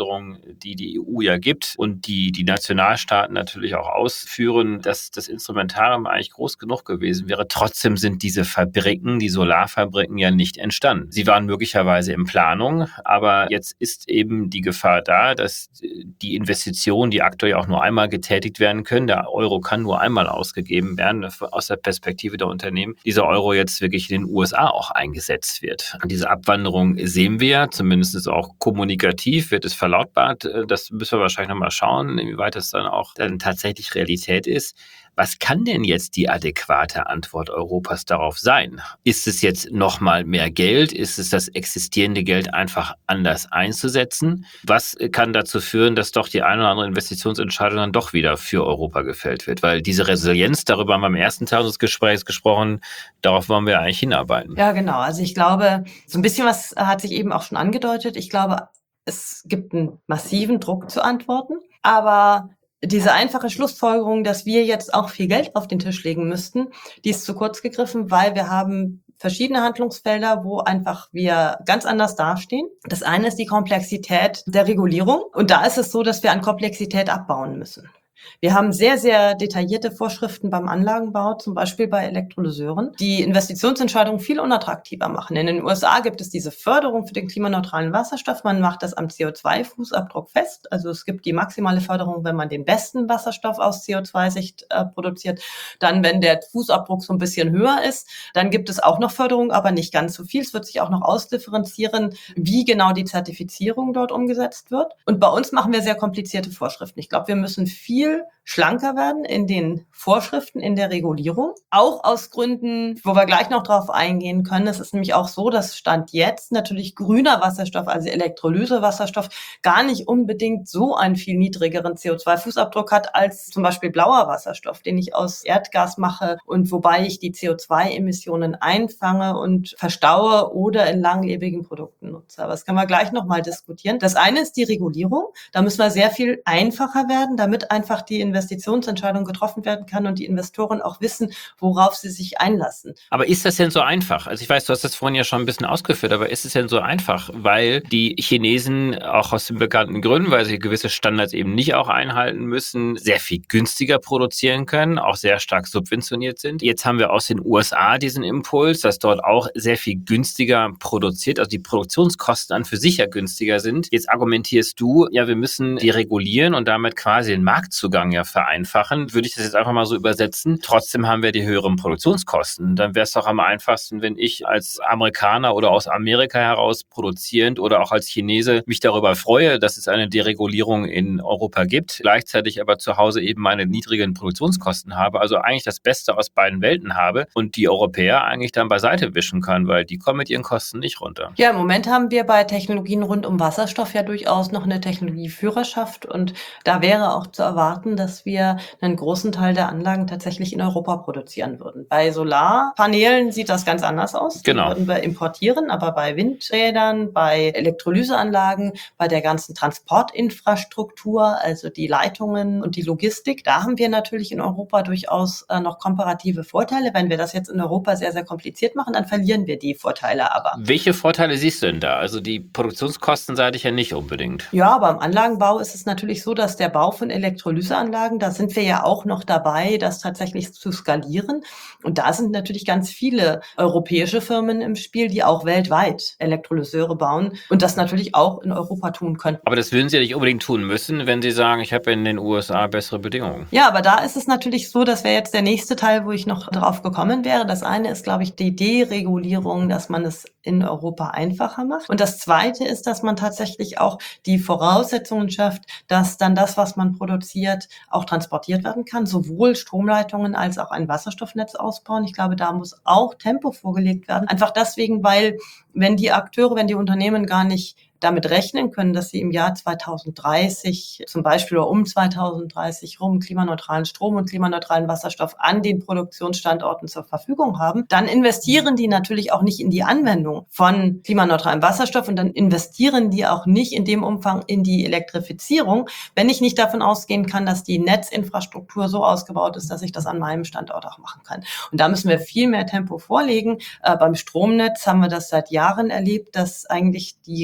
Forderungen, die die E U ja gibt und die die Nationalstaaten natürlich auch ausführen, dass das Instrumentarium eigentlich groß genug gewesen wäre. Trotzdem sind diese Fabriken, die Solarfabriken ja nicht entstanden. Sie waren möglicherweise in Planung, aber jetzt ist eben die Gefahr da, dass die Investitionen, die aktuell auch nur einmal getätigt werden können, der Euro kann nur einmal ausgegeben werden, aus der Perspektive der Unternehmen, dieser Euro jetzt wirklich in den U S A auch eingesetzt wird. Und diese Abwanderung sehen wir, zumindest auch kommunikativ wird es verlautbart. Das müssen wir wahrscheinlich nochmal schauen, inwieweit das dann auch dann tatsächlich Realität ist. Was kann denn jetzt die adäquate Antwort Europas darauf sein? Ist es jetzt nochmal mehr Geld? Ist es das existierende Geld einfach anders einzusetzen? Was kann dazu führen, dass doch die eine oder andere Investitionsentscheidung dann doch wieder für Europa gefällt wird? Weil diese Resilienz, darüber haben wir am ersten Teil des Gesprächs gesprochen, darauf wollen wir eigentlich hinarbeiten. Ja, genau. Also ich glaube, so ein bisschen was hat sich eben auch schon angedeutet. Ich glaube, es gibt einen massiven Druck zu antworten, aber diese einfache Schlussfolgerung, dass wir jetzt auch viel Geld auf den Tisch legen müssten, die ist zu kurz gegriffen, weil wir haben verschiedene Handlungsfelder, wo einfach wir ganz anders dastehen. Das eine ist die Komplexität der Regulierung. Und da ist es so, dass wir an Komplexität abbauen müssen. Wir haben sehr, sehr detaillierte Vorschriften beim Anlagenbau, zum Beispiel bei Elektrolyseuren, die Investitionsentscheidungen viel unattraktiver machen. In den U S A gibt es diese Förderung für den klimaneutralen Wasserstoff. Man macht das am C O zwei Fußabdruck fest. Also es gibt die maximale Förderung, wenn man den besten Wasserstoff aus C O zwei Sicht äh, produziert. Dann, wenn der Fußabdruck so ein bisschen höher ist, dann gibt es auch noch Förderung, aber nicht ganz so viel. Es wird sich auch noch ausdifferenzieren, wie genau die Zertifizierung dort umgesetzt wird. Und bei uns machen wir sehr komplizierte Vorschriften. Ich glaube, wir müssen viel schlanker werden in den Vorschriften, in der Regulierung. Auch aus Gründen, wo wir gleich noch drauf eingehen können. Es ist nämlich auch so, dass Stand jetzt natürlich grüner Wasserstoff, also Elektrolysewasserstoff, gar nicht unbedingt so einen viel niedrigeren C O zwei Fußabdruck hat als zum Beispiel blauer Wasserstoff, den ich aus Erdgas mache und wobei ich die C O zwei Emissionen einfange und verstaue oder in langlebigen Produkten nutze. Aber das können wir gleich nochmal diskutieren. Das eine ist die Regulierung. Da müssen wir sehr viel einfacher werden, damit einfach die Investitionsentscheidung getroffen werden kann und die Investoren auch wissen, worauf sie sich einlassen. Aber ist das denn so einfach? Also ich weiß, du hast das vorhin ja schon ein bisschen ausgeführt, aber ist es denn so einfach? Weil die Chinesen auch aus den bekannten Gründen, weil sie gewisse Standards eben nicht auch einhalten müssen, sehr viel günstiger produzieren können, auch sehr stark subventioniert sind. Jetzt haben wir aus den U S A diesen Impuls, dass dort auch sehr viel günstiger produziert, also die Produktionskosten an für sich ja günstiger sind. Jetzt argumentierst du, ja, wir müssen die regulieren und damit quasi den Marktzugang ja vereinfachen. Würde ich das jetzt einfach mal so übersetzen. Trotzdem haben wir die höheren Produktionskosten. Dann wäre es doch am einfachsten, wenn ich als Amerikaner oder aus Amerika heraus produzierend oder auch als Chinese mich darüber freue, dass es eine Deregulierung in Europa gibt, gleichzeitig aber zu Hause eben meine niedrigen Produktionskosten habe, also eigentlich das Beste aus beiden Welten habe und die Europäer eigentlich dann beiseite wischen kann, weil die kommen mit ihren Kosten nicht runter. Ja, im Moment haben wir bei Technologien rund um Wasserstoff ja durchaus noch eine Technologieführerschaft und da wäre auch zu erwarten, dass wir einen großen Teil der Anlagen tatsächlich in Europa produzieren würden. Bei Solarpanelen sieht das ganz anders aus. Genau. Die würden wir importieren, aber bei Windrädern, bei Elektrolyseanlagen, bei der ganzen Transportinfrastruktur, also die Leitungen und die Logistik, da haben wir natürlich in Europa durchaus äh, noch komparative Vorteile. Wenn wir das jetzt in Europa sehr, sehr kompliziert machen, dann verlieren wir die Vorteile aber. Welche Vorteile siehst du denn da? Also die Produktionskostenseitig ja nicht unbedingt. Ja, aber im Anlagenbau ist es natürlich so, dass der Bau von Elektrolyseanlagen, da sind wir ja auch noch dabei, das tatsächlich zu skalieren. Und da sind natürlich ganz viele europäische Firmen im Spiel, die auch weltweit Elektrolyseure bauen und das natürlich auch in Europa tun könnten. Aber das würden sie ja nicht unbedingt tun müssen, wenn sie sagen, ich habe in den U S A bessere Bedingungen. Ja, aber da ist es natürlich so, das wäre jetzt der nächste Teil, wo ich noch drauf gekommen wäre. Das eine ist, glaube ich, die Deregulierung, dass man es in Europa einfacher macht. Und das zweite ist, dass man tatsächlich auch die Voraussetzungen schafft, dass dann das, was man produziert, auch transportiert werden kann, sowohl Stromleitungen als auch ein Wasserstoffnetz ausbauen. Ich glaube, da muss auch Tempo vorgelegt werden. Einfach deswegen, weil wenn die Akteure, wenn die Unternehmen gar nicht damit rechnen können, dass sie im Jahr zweitausenddreißig zum Beispiel oder um zweitausenddreißig rum klimaneutralen Strom und klimaneutralen Wasserstoff an den Produktionsstandorten zur Verfügung haben, dann investieren die natürlich auch nicht in die Anwendung von klimaneutralem Wasserstoff und dann investieren die auch nicht in dem Umfang in die Elektrifizierung, wenn ich nicht davon ausgehen kann, dass die Netzinfrastruktur so ausgebaut ist, dass ich das an meinem Standort auch machen kann. Und da müssen wir viel mehr Tempo vorlegen. Äh, beim Stromnetz haben wir das seit Jahren erlebt, dass eigentlich die Realität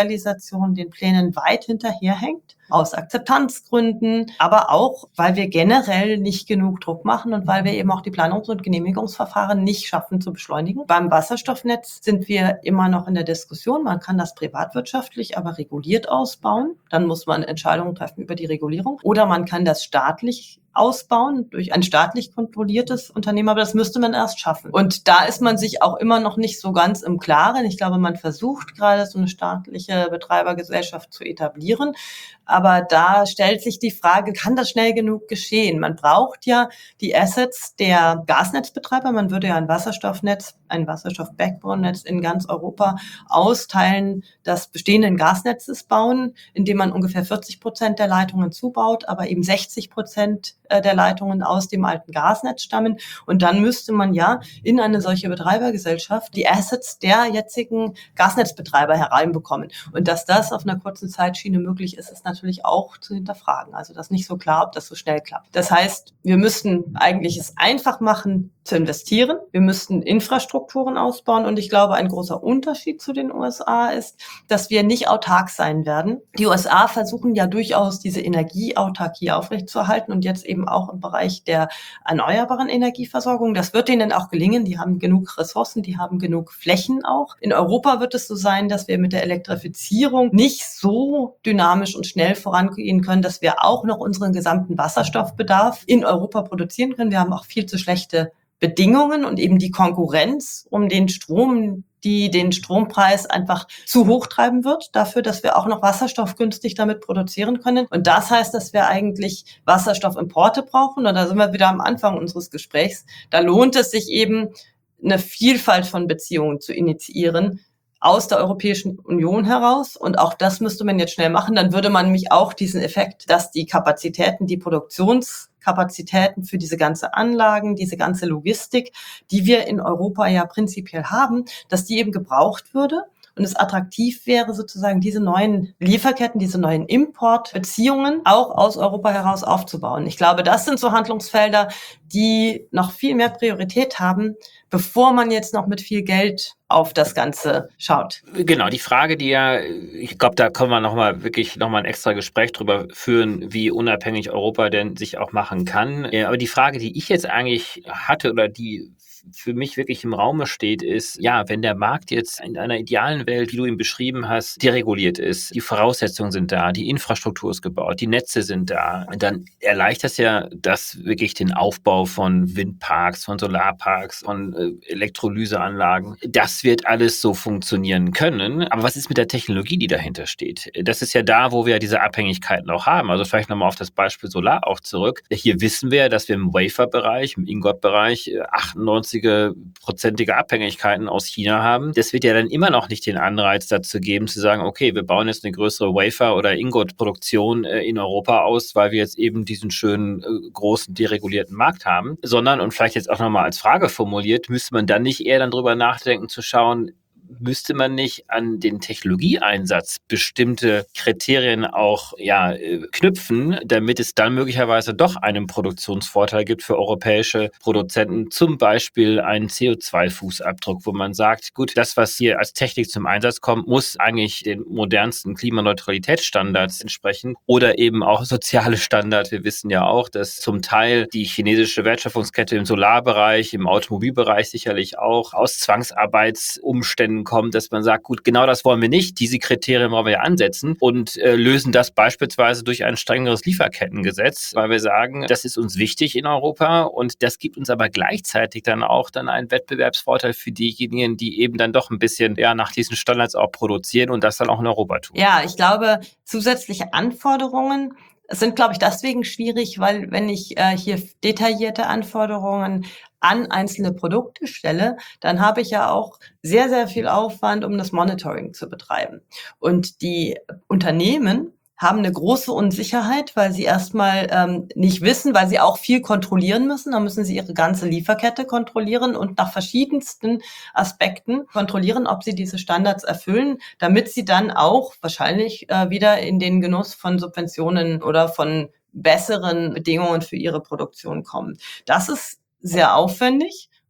Realisation den Plänen weit hinterherhängt, aus Akzeptanzgründen, aber auch, weil wir generell nicht genug Druck machen und weil wir eben auch die Planungs- und Genehmigungsverfahren nicht schaffen zu beschleunigen. Beim Wasserstoffnetz sind wir immer noch in der Diskussion. Man kann das privatwirtschaftlich, aber reguliert ausbauen. Dann muss man Entscheidungen treffen über die Regulierung. Oder man kann das staatlich ausbauen durch ein staatlich kontrolliertes Unternehmen, aber das müsste man erst schaffen. Und da ist man sich auch immer noch nicht so ganz im Klaren. Ich glaube, man versucht gerade so eine staatliche Betreibergesellschaft zu etablieren, aber da stellt sich die Frage, kann das schnell genug geschehen? Man braucht ja die Assets der Gasnetzbetreiber. Man würde ja ein Wasserstoffnetz, ein Wasserstoff-Backbone-Netz in ganz Europa austeilen, das bestehenden Gasnetzes bauen, indem man ungefähr vierzig Prozent der Leitungen zubaut, aber eben sechzig Prozent der Leitungen aus dem alten Gasnetz stammen. Und dann müsste man ja in eine solche Betreibergesellschaft die Assets der jetzigen Gasnetzbetreiber hereinbekommen. Und dass das auf einer kurzen Zeitschiene möglich ist, ist natürlich auch zu hinterfragen. Also das ist nicht so klar, ob das so schnell klappt. Das heißt, wir müssten eigentlich es einfach machen, zu investieren. Wir müssten Infrastrukturen ausbauen. Und ich glaube, ein großer Unterschied zu den U S A ist, dass wir nicht autark sein werden. Die U S A versuchen ja durchaus, diese Energieautarkie aufrechtzuerhalten und jetzt eben auch im Bereich der erneuerbaren Energieversorgung. Das wird ihnen auch gelingen. Die haben genug Ressourcen, die haben genug Flächen auch. In Europa wird es so sein, dass wir mit der Elektrifizierung nicht so dynamisch und schnell vorangehen können, dass wir auch noch unseren gesamten Wasserstoffbedarf in Europa produzieren können. Wir haben auch viel zu schlechte Bedingungen und eben die Konkurrenz um den Strom, die den Strompreis einfach zu hoch treiben wird, dafür, dass wir auch noch Wasserstoff günstig damit produzieren können. Und das heißt, dass wir eigentlich Wasserstoffimporte brauchen. Und da sind wir wieder am Anfang unseres Gesprächs. Da lohnt es sich eben, eine Vielfalt von Beziehungen zu initiieren, aus der Europäischen Union heraus. Und auch das müsste man jetzt schnell machen. Dann würde man nämlich auch diesen Effekt, dass die Kapazitäten, die Produktionskapazitäten für diese ganze Anlagen, diese ganze Logistik, die wir in Europa ja prinzipiell haben, dass die eben gebraucht würde. Und es attraktiv wäre, sozusagen diese neuen Lieferketten, diese neuen Importbeziehungen auch aus Europa heraus aufzubauen. Ich glaube, das sind so Handlungsfelder, die noch viel mehr Priorität haben, bevor man jetzt noch mit viel Geld auf das Ganze schaut. Genau, die Frage, die ja, ich glaube, da können wir nochmal wirklich nochmal ein extra Gespräch drüber führen, wie unabhängig Europa denn sich auch machen kann. Ja, aber die Frage, die ich jetzt eigentlich hatte oder die für mich wirklich im Raume steht, ist, ja, wenn der Markt jetzt in einer idealen Welt, wie du ihn beschrieben hast, dereguliert ist, die Voraussetzungen sind da, die Infrastruktur ist gebaut, die Netze sind da, dann erleichtert es ja das wirklich den Aufbau von Windparks, von Solarparks, von äh, Elektrolyseanlagen. Das wird alles so funktionieren können. Aber was ist mit der Technologie, die dahinter steht? Das ist ja da, wo wir diese Abhängigkeiten auch haben. Also vielleicht nochmal auf das Beispiel Solar auch zurück. Hier wissen wir, dass wir im Wafer-Bereich, im Ingot-Bereich achtundneunzig prozentige Abhängigkeiten aus China haben. Das wird ja dann immer noch nicht den Anreiz dazu geben, zu sagen, okay, wir bauen jetzt eine größere Wafer- oder Ingot-Produktion äh, in Europa aus, weil wir jetzt eben diesen schönen, äh, großen, deregulierten Markt haben. Sondern, und vielleicht jetzt auch nochmal als Frage formuliert, müsste man dann nicht eher dann drüber nachdenken, zu schauen, müsste man nicht an den Technologieeinsatz bestimmte Kriterien auch ja, knüpfen, damit es dann möglicherweise doch einen Produktionsvorteil gibt für europäische Produzenten, zum Beispiel einen C O zwei Fußabdruck, wo man sagt, gut, das, was hier als Technik zum Einsatz kommt, muss eigentlich den modernsten Klimaneutralitätsstandards entsprechen oder eben auch soziale Standards. Wir wissen ja auch, dass zum Teil die chinesische Wertschöpfungskette im Solarbereich, im Automobilbereich sicherlich auch aus Zwangsarbeitsumständen kommt, dass man sagt, gut, genau das wollen wir nicht, diese Kriterien wollen wir ja ansetzen und äh, lösen das beispielsweise durch ein strengeres Lieferkettengesetz, weil wir sagen, das ist uns wichtig in Europa und das gibt uns aber gleichzeitig dann auch dann einen Wettbewerbsvorteil für diejenigen, die eben dann doch ein bisschen ja, nach diesen Standards auch produzieren und das dann auch in Europa tun. Ja, ich glaube, zusätzliche Anforderungen sind, glaube ich, deswegen schwierig, weil wenn ich äh, hier detaillierte Anforderungen an einzelne Produkte stelle, dann habe ich ja auch sehr, sehr viel Aufwand, um das Monitoring zu betreiben. Und die Unternehmen haben eine große Unsicherheit, weil sie erstmal ähm, nicht wissen, weil sie auch viel kontrollieren müssen. Da müssen sie ihre ganze Lieferkette kontrollieren und nach verschiedensten Aspekten kontrollieren, ob sie diese Standards erfüllen, damit sie dann auch wahrscheinlich äh, wieder in den Genuss von Subventionen oder von besseren Bedingungen für ihre Produktion kommen. Das ist sehr aufwendig.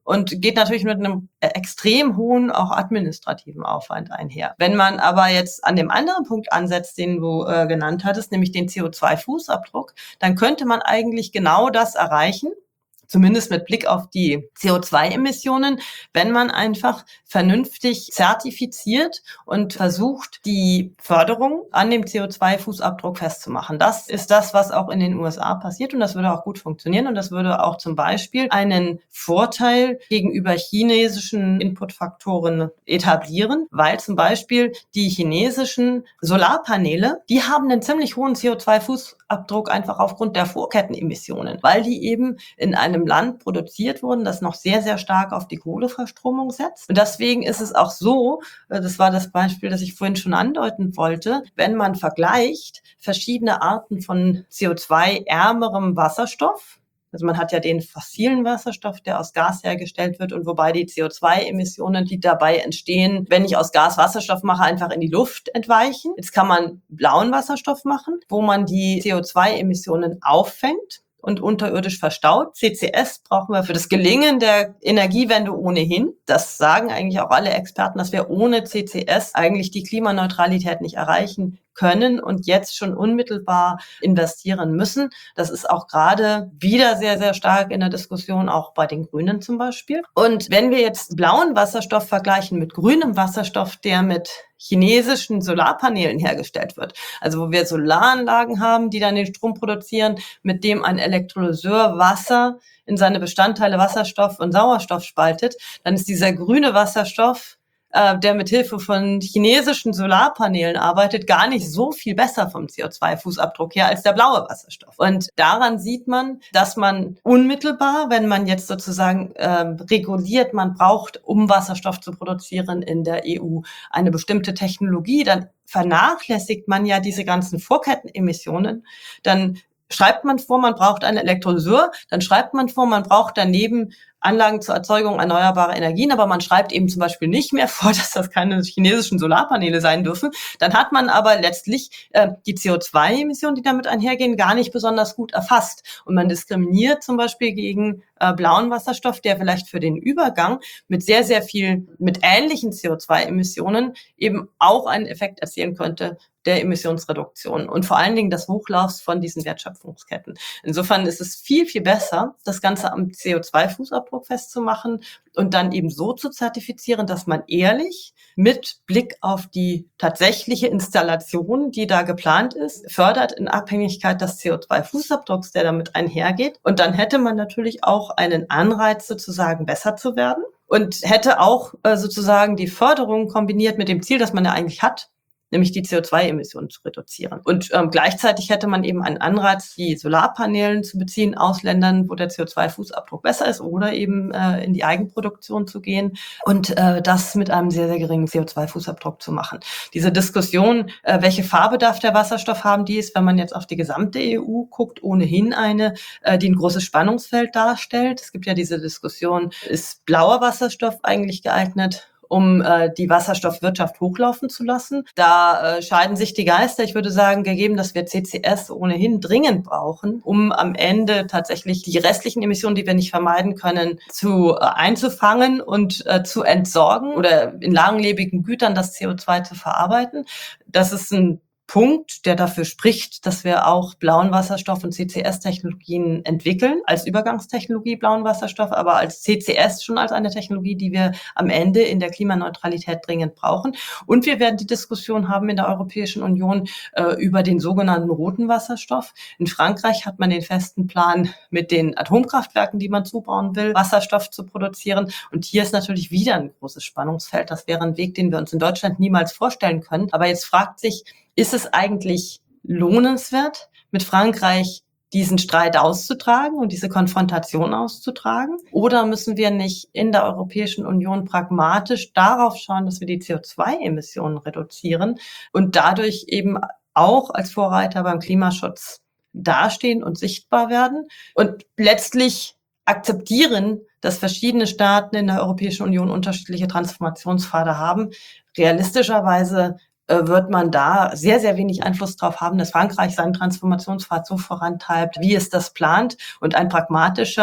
und geht natürlich mit einem extrem hohen, auch administrativen Aufwand einher. Wenn man aber jetzt an dem anderen Punkt ansetzt, den du äh, genannt hattest, nämlich den C O zwei Fußabdruck, dann könnte man eigentlich genau das erreichen, zumindest mit Blick auf die C O zwei Emissionen, wenn man einfach vernünftig zertifiziert und versucht, die Förderung an dem C O zwei Fußabdruck festzumachen. Das ist das, was auch in den U S A passiert, und das würde auch gut funktionieren, und das würde auch zum Beispiel einen Vorteil gegenüber chinesischen Inputfaktoren etablieren, weil zum Beispiel die chinesischen Solarpaneele, die haben einen ziemlich hohen C O zwei Fußabdruck einfach aufgrund der Vorkettenemissionen, weil die eben in einem Land produziert wurden, das noch sehr, sehr stark auf die Kohleverstromung setzt. Und deswegen ist es auch so, das war das Beispiel, das ich vorhin schon andeuten wollte, wenn man vergleicht verschiedene Arten von C O zwei ärmerem Wasserstoff, also man hat ja den fossilen Wasserstoff, der aus Gas hergestellt wird, und wobei die C O zwei Emissionen, die dabei entstehen, wenn ich aus Gas Wasserstoff mache, einfach in die Luft entweichen. Jetzt kann man blauen Wasserstoff machen, wo man die C O zwei Emissionen auffängt und unterirdisch verstaut. C C S brauchen wir für das Gelingen der Energiewende ohnehin. Das sagen eigentlich auch alle Experten, dass wir ohne C C S eigentlich die Klimaneutralität nicht erreichen können und jetzt schon unmittelbar investieren müssen. Das ist auch gerade wieder sehr, sehr stark in der Diskussion, auch bei den Grünen zum Beispiel. Und wenn wir jetzt blauen Wasserstoff vergleichen mit grünem Wasserstoff, der mit chinesischen Solarpanelen hergestellt wird, also wo wir Solaranlagen haben, die dann den Strom produzieren, mit dem ein Elektrolyseur Wasser in seine Bestandteile Wasserstoff und Sauerstoff spaltet, dann ist dieser grüne Wasserstoff, der mit Hilfe von chinesischen Solarpanelen arbeitet, gar nicht so viel besser vom C O zwei Fußabdruck her als der blaue Wasserstoff. Und daran sieht man, dass man unmittelbar, wenn man jetzt sozusagen äh, reguliert, man braucht, um Wasserstoff zu produzieren in der E U, eine bestimmte Technologie, dann vernachlässigt man ja diese ganzen Vorkettenemissionen, dann schreibt man vor, man braucht einen Elektrolyseur, dann schreibt man vor, man braucht daneben Anlagen zur Erzeugung erneuerbarer Energien, aber man schreibt eben zum Beispiel nicht mehr vor, dass das keine chinesischen Solarpaneele sein dürfen. Dann hat man aber letztlich äh, die C O zwei Emissionen, die damit einhergehen, gar nicht besonders gut erfasst. Und man diskriminiert zum Beispiel gegen äh, blauen Wasserstoff, der vielleicht für den Übergang mit sehr, sehr viel, mit ähnlichen C O zwei Emissionen eben auch einen Effekt erzielen könnte der Emissionsreduktion und vor allen Dingen des Hochlaufs von diesen Wertschöpfungsketten. Insofern ist es viel, viel besser, das Ganze am C O zwei Fußabdruck festzumachen und dann eben so zu zertifizieren, dass man ehrlich mit Blick auf die tatsächliche Installation, die da geplant ist, fördert in Abhängigkeit des C O zwei Fußabdrucks, der damit einhergeht. Und dann hätte man natürlich auch einen Anreiz, sozusagen besser zu werden und hätte auch äh, sozusagen die Förderung kombiniert mit dem Ziel, das man ja eigentlich hat, nämlich die C O zwei Emissionen zu reduzieren. Und ähm, gleichzeitig hätte man eben einen Anreiz, die Solarpanelen zu beziehen aus Ländern, wo der C O zwei Fußabdruck besser ist, oder eben äh, in die Eigenproduktion zu gehen und äh, das mit einem sehr, sehr geringen C O zwei Fußabdruck zu machen. Diese Diskussion, äh, welche Farbe darf der Wasserstoff haben, die ist, wenn man jetzt auf die gesamte E U guckt, ohnehin eine, äh, die ein großes Spannungsfeld darstellt. Es gibt ja diese Diskussion, ist blauer Wasserstoff eigentlich geeignet, um äh, die Wasserstoffwirtschaft hochlaufen zu lassen. Da äh, scheiden sich die Geister. Ich würde sagen, gegeben, dass wir C C S ohnehin dringend brauchen, um am Ende tatsächlich die restlichen Emissionen, die wir nicht vermeiden können, zu äh, einzufangen und äh, zu entsorgen oder in langlebigen Gütern das C O zwei zu verarbeiten. Das ist ein Punkt, der dafür spricht, dass wir auch blauen Wasserstoff und C C S-Technologien entwickeln, als Übergangstechnologie blauen Wasserstoff, aber als C C S schon als eine Technologie, die wir am Ende in der Klimaneutralität dringend brauchen. Und wir werden die Diskussion haben in der Europäischen Union äh, über den sogenannten roten Wasserstoff. In Frankreich hat man den festen Plan, mit den Atomkraftwerken, die man zubauen will, Wasserstoff zu produzieren. Und hier ist natürlich wieder ein großes Spannungsfeld. Das wäre ein Weg, den wir uns in Deutschland niemals vorstellen können. Aber jetzt fragt sich, ist es eigentlich lohnenswert, mit Frankreich diesen Streit auszutragen und diese Konfrontation auszutragen? Oder müssen wir nicht in der Europäischen Union pragmatisch darauf schauen, dass wir die C O zwei Emissionen reduzieren und dadurch eben auch als Vorreiter beim Klimaschutz dastehen und sichtbar werden und letztlich akzeptieren, dass verschiedene Staaten in der Europäischen Union unterschiedliche Transformationspfade haben? Realistischerweise wird man da sehr, sehr wenig Einfluss drauf haben, dass Frankreich seinen Transformationspfad so vorantreibt, wie es das plant. Und ein pragmatischer,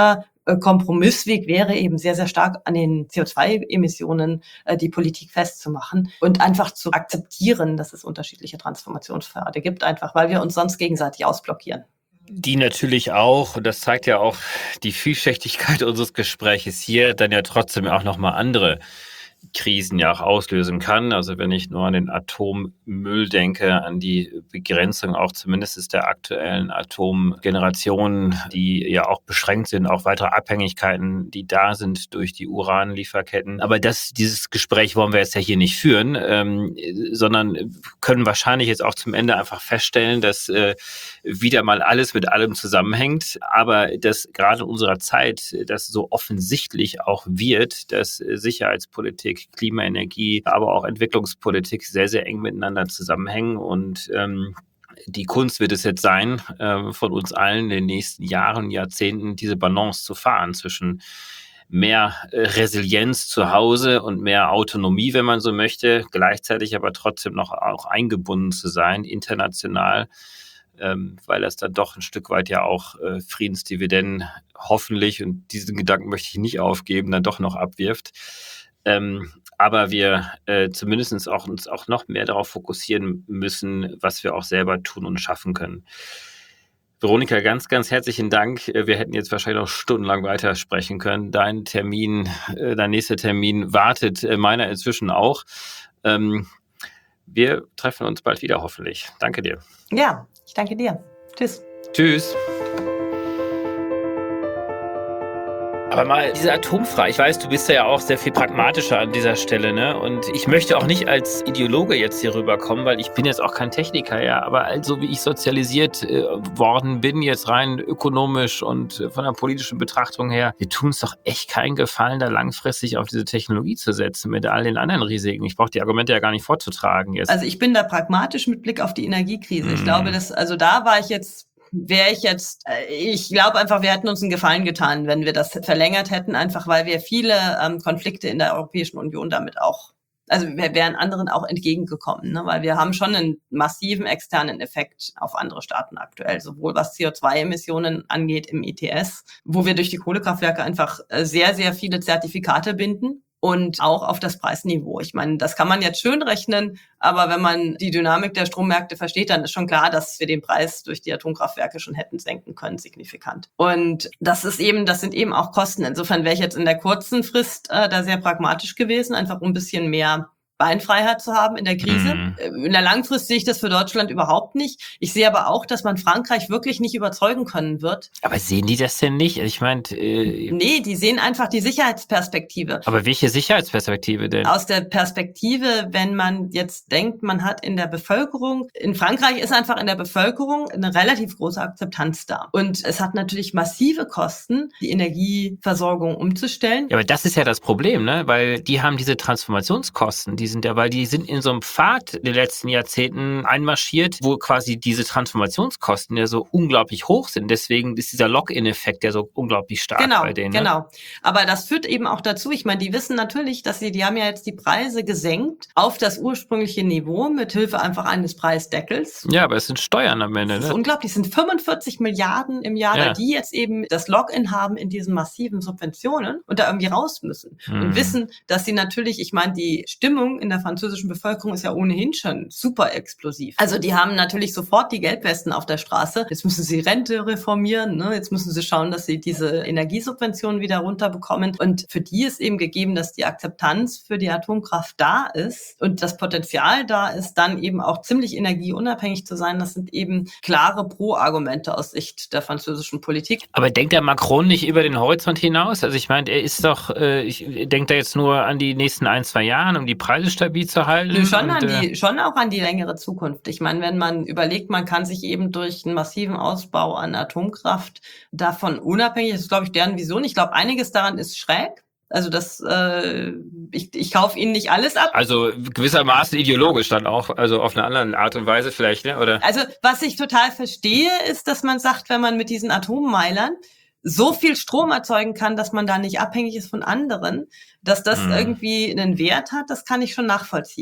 Kompromissweg wäre eben sehr, sehr stark an den C O zwei Emissionen äh, die Politik festzumachen und einfach zu akzeptieren, dass es unterschiedliche Transformationspfade gibt, einfach weil wir uns sonst gegenseitig ausblockieren. Die natürlich auch, und das zeigt ja auch die Vielschichtigkeit unseres Gespräches hier, dann ja trotzdem auch nochmal andere Krisen ja auch auslösen kann. Also wenn ich nur an den Atommüll denke, an die Begrenzung auch zumindest der aktuellen Atomgeneration, die ja auch beschränkt sind, auch weitere Abhängigkeiten, die da sind durch die Uranlieferketten. Aber das, dieses Gespräch wollen wir jetzt ja hier nicht führen, ähm, sondern können wahrscheinlich jetzt auch zum Ende einfach feststellen, dass äh, wieder mal alles mit allem zusammenhängt, aber dass gerade in unserer Zeit das so offensichtlich auch wird, dass Sicherheitspolitik, Klimaenergie, aber auch Entwicklungspolitik sehr, sehr eng miteinander zusammenhängen. Und ähm, die Kunst wird es jetzt sein, äh, von uns allen in den nächsten Jahren, Jahrzehnten diese Balance zu fahren zwischen mehr äh, Resilienz zu Hause und mehr Autonomie, wenn man so möchte, gleichzeitig aber trotzdem noch auch eingebunden zu sein, international, ähm, weil das dann doch ein Stück weit ja auch äh, Friedensdividenden hoffentlich, und diesen Gedanken möchte ich nicht aufgeben, dann doch noch abwirft. Ähm, aber wir äh, zumindest auch, uns auch noch mehr darauf fokussieren müssen, was wir auch selber tun und schaffen können. Veronika, ganz, ganz herzlichen Dank. Wir hätten jetzt wahrscheinlich noch stundenlang weitersprechen können. Dein Termin, äh, dein nächster Termin wartet, äh, meiner inzwischen auch. Ähm, wir treffen uns bald wieder, hoffentlich. Danke dir. Ja, ich danke dir. Tschüss. Tschüss. Aber mal diese atomfrei, ich weiß, du bist ja auch sehr viel pragmatischer an dieser Stelle, ne? Und ich möchte auch nicht als Ideologe jetzt hier rüberkommen, weil ich bin jetzt auch kein Techniker, ja. Aber also wie ich sozialisiert äh, worden bin, jetzt rein ökonomisch und äh, von der politischen Betrachtung her, wir tun uns doch echt keinen Gefallen, da langfristig auf diese Technologie zu setzen mit all den anderen Risiken. Ich brauche die Argumente ja gar nicht vorzutragen jetzt. Also ich bin da pragmatisch mit Blick auf die Energiekrise. Mm. Ich glaube, dass, also da war ich jetzt Wäre ich jetzt, ich glaube einfach, wir hätten uns einen Gefallen getan, wenn wir das verlängert hätten, einfach weil wir viele ähm, Konflikte in der Europäischen Union damit auch, also wir wären anderen auch entgegengekommen, ne? Weil wir haben schon einen massiven externen Effekt auf andere Staaten aktuell, sowohl was C O zwei Emissionen angeht im E T S, wo wir durch die Kohlekraftwerke einfach sehr, sehr viele Zertifikate binden. Und auch auf das Preisniveau. Ich meine, das kann man jetzt schön rechnen, aber wenn man die Dynamik der Strommärkte versteht, dann ist schon klar, dass wir den Preis durch die Atomkraftwerke schon hätten senken können, signifikant. Und das ist eben, das sind eben auch Kosten. Insofern wäre ich jetzt in der kurzen Frist äh, da sehr pragmatisch gewesen, einfach um ein bisschen mehr Beinfreiheit zu haben in der Krise. Mhm. In der Langfrist sehe ich das für Deutschland überhaupt nicht. Ich sehe aber auch, dass man Frankreich wirklich nicht überzeugen können wird. Aber sehen die das denn nicht? Ich meine, äh nee, die sehen einfach die Sicherheitsperspektive. Aber welche Sicherheitsperspektive denn? Aus der Perspektive, wenn man jetzt denkt, man hat in der Bevölkerung, in Frankreich ist einfach in der Bevölkerung eine relativ große Akzeptanz da. Und es hat natürlich massive Kosten, die Energieversorgung umzustellen. Ja, aber das ist ja das Problem, ne? Weil die haben diese Transformationskosten, die sind ja, weil die sind in so einem Pfad in den letzten Jahrzehnten einmarschiert, wo quasi diese Transformationskosten ja so unglaublich hoch sind. Deswegen ist dieser Lock-in-Effekt ja so unglaublich stark genau, bei denen. Genau, ne? Aber das führt eben auch dazu, ich meine, die wissen natürlich, dass sie, die haben ja jetzt die Preise gesenkt auf das ursprüngliche Niveau mit Hilfe einfach eines Preisdeckels. Ja, aber es sind Steuern am Ende. Das ist ne? unglaublich, es sind fünfundvierzig Milliarden im Jahr, ja. die jetzt eben das Lock-in haben in diesen massiven Subventionen und da irgendwie raus müssen. Hm. Und wissen, dass sie natürlich, ich meine, die Stimmung in der französischen Bevölkerung ist ja ohnehin schon super explosiv. Also die haben natürlich sofort die Gelbwesten auf der Straße. Jetzt müssen sie Rente reformieren, ne? Jetzt müssen sie schauen, dass sie diese Energiesubventionen wieder runterbekommen. Und für die ist eben gegeben, dass die Akzeptanz für die Atomkraft da ist und das Potenzial da ist, dann eben auch ziemlich energieunabhängig zu sein. Das sind eben klare Pro-Argumente aus Sicht der französischen Politik. Aber denkt der Macron nicht über den Horizont hinaus? Also ich meine, er ist doch, äh, ich denke da jetzt nur an die nächsten ein, zwei Jahre, um die Preise stabil zu halten. Nö, schon, und, an die, schon auch an die längere Zukunft. Ich meine, wenn man überlegt, man kann sich eben durch einen massiven Ausbau an Atomkraft davon unabhängig, das ist, glaube ich, deren Vision. Ich glaube, einiges daran ist schräg. Also das, äh, ich, ich kaufe ihnen nicht alles ab. Also gewissermaßen ideologisch dann auch, also auf eine andere Art und Weise vielleicht, ne? Oder? Also was ich total verstehe, ist, dass man sagt, wenn man mit diesen Atommeilern so viel Strom erzeugen kann, dass man da nicht abhängig ist von anderen, dass das hm. irgendwie einen Wert hat, das kann ich schon nachvollziehen.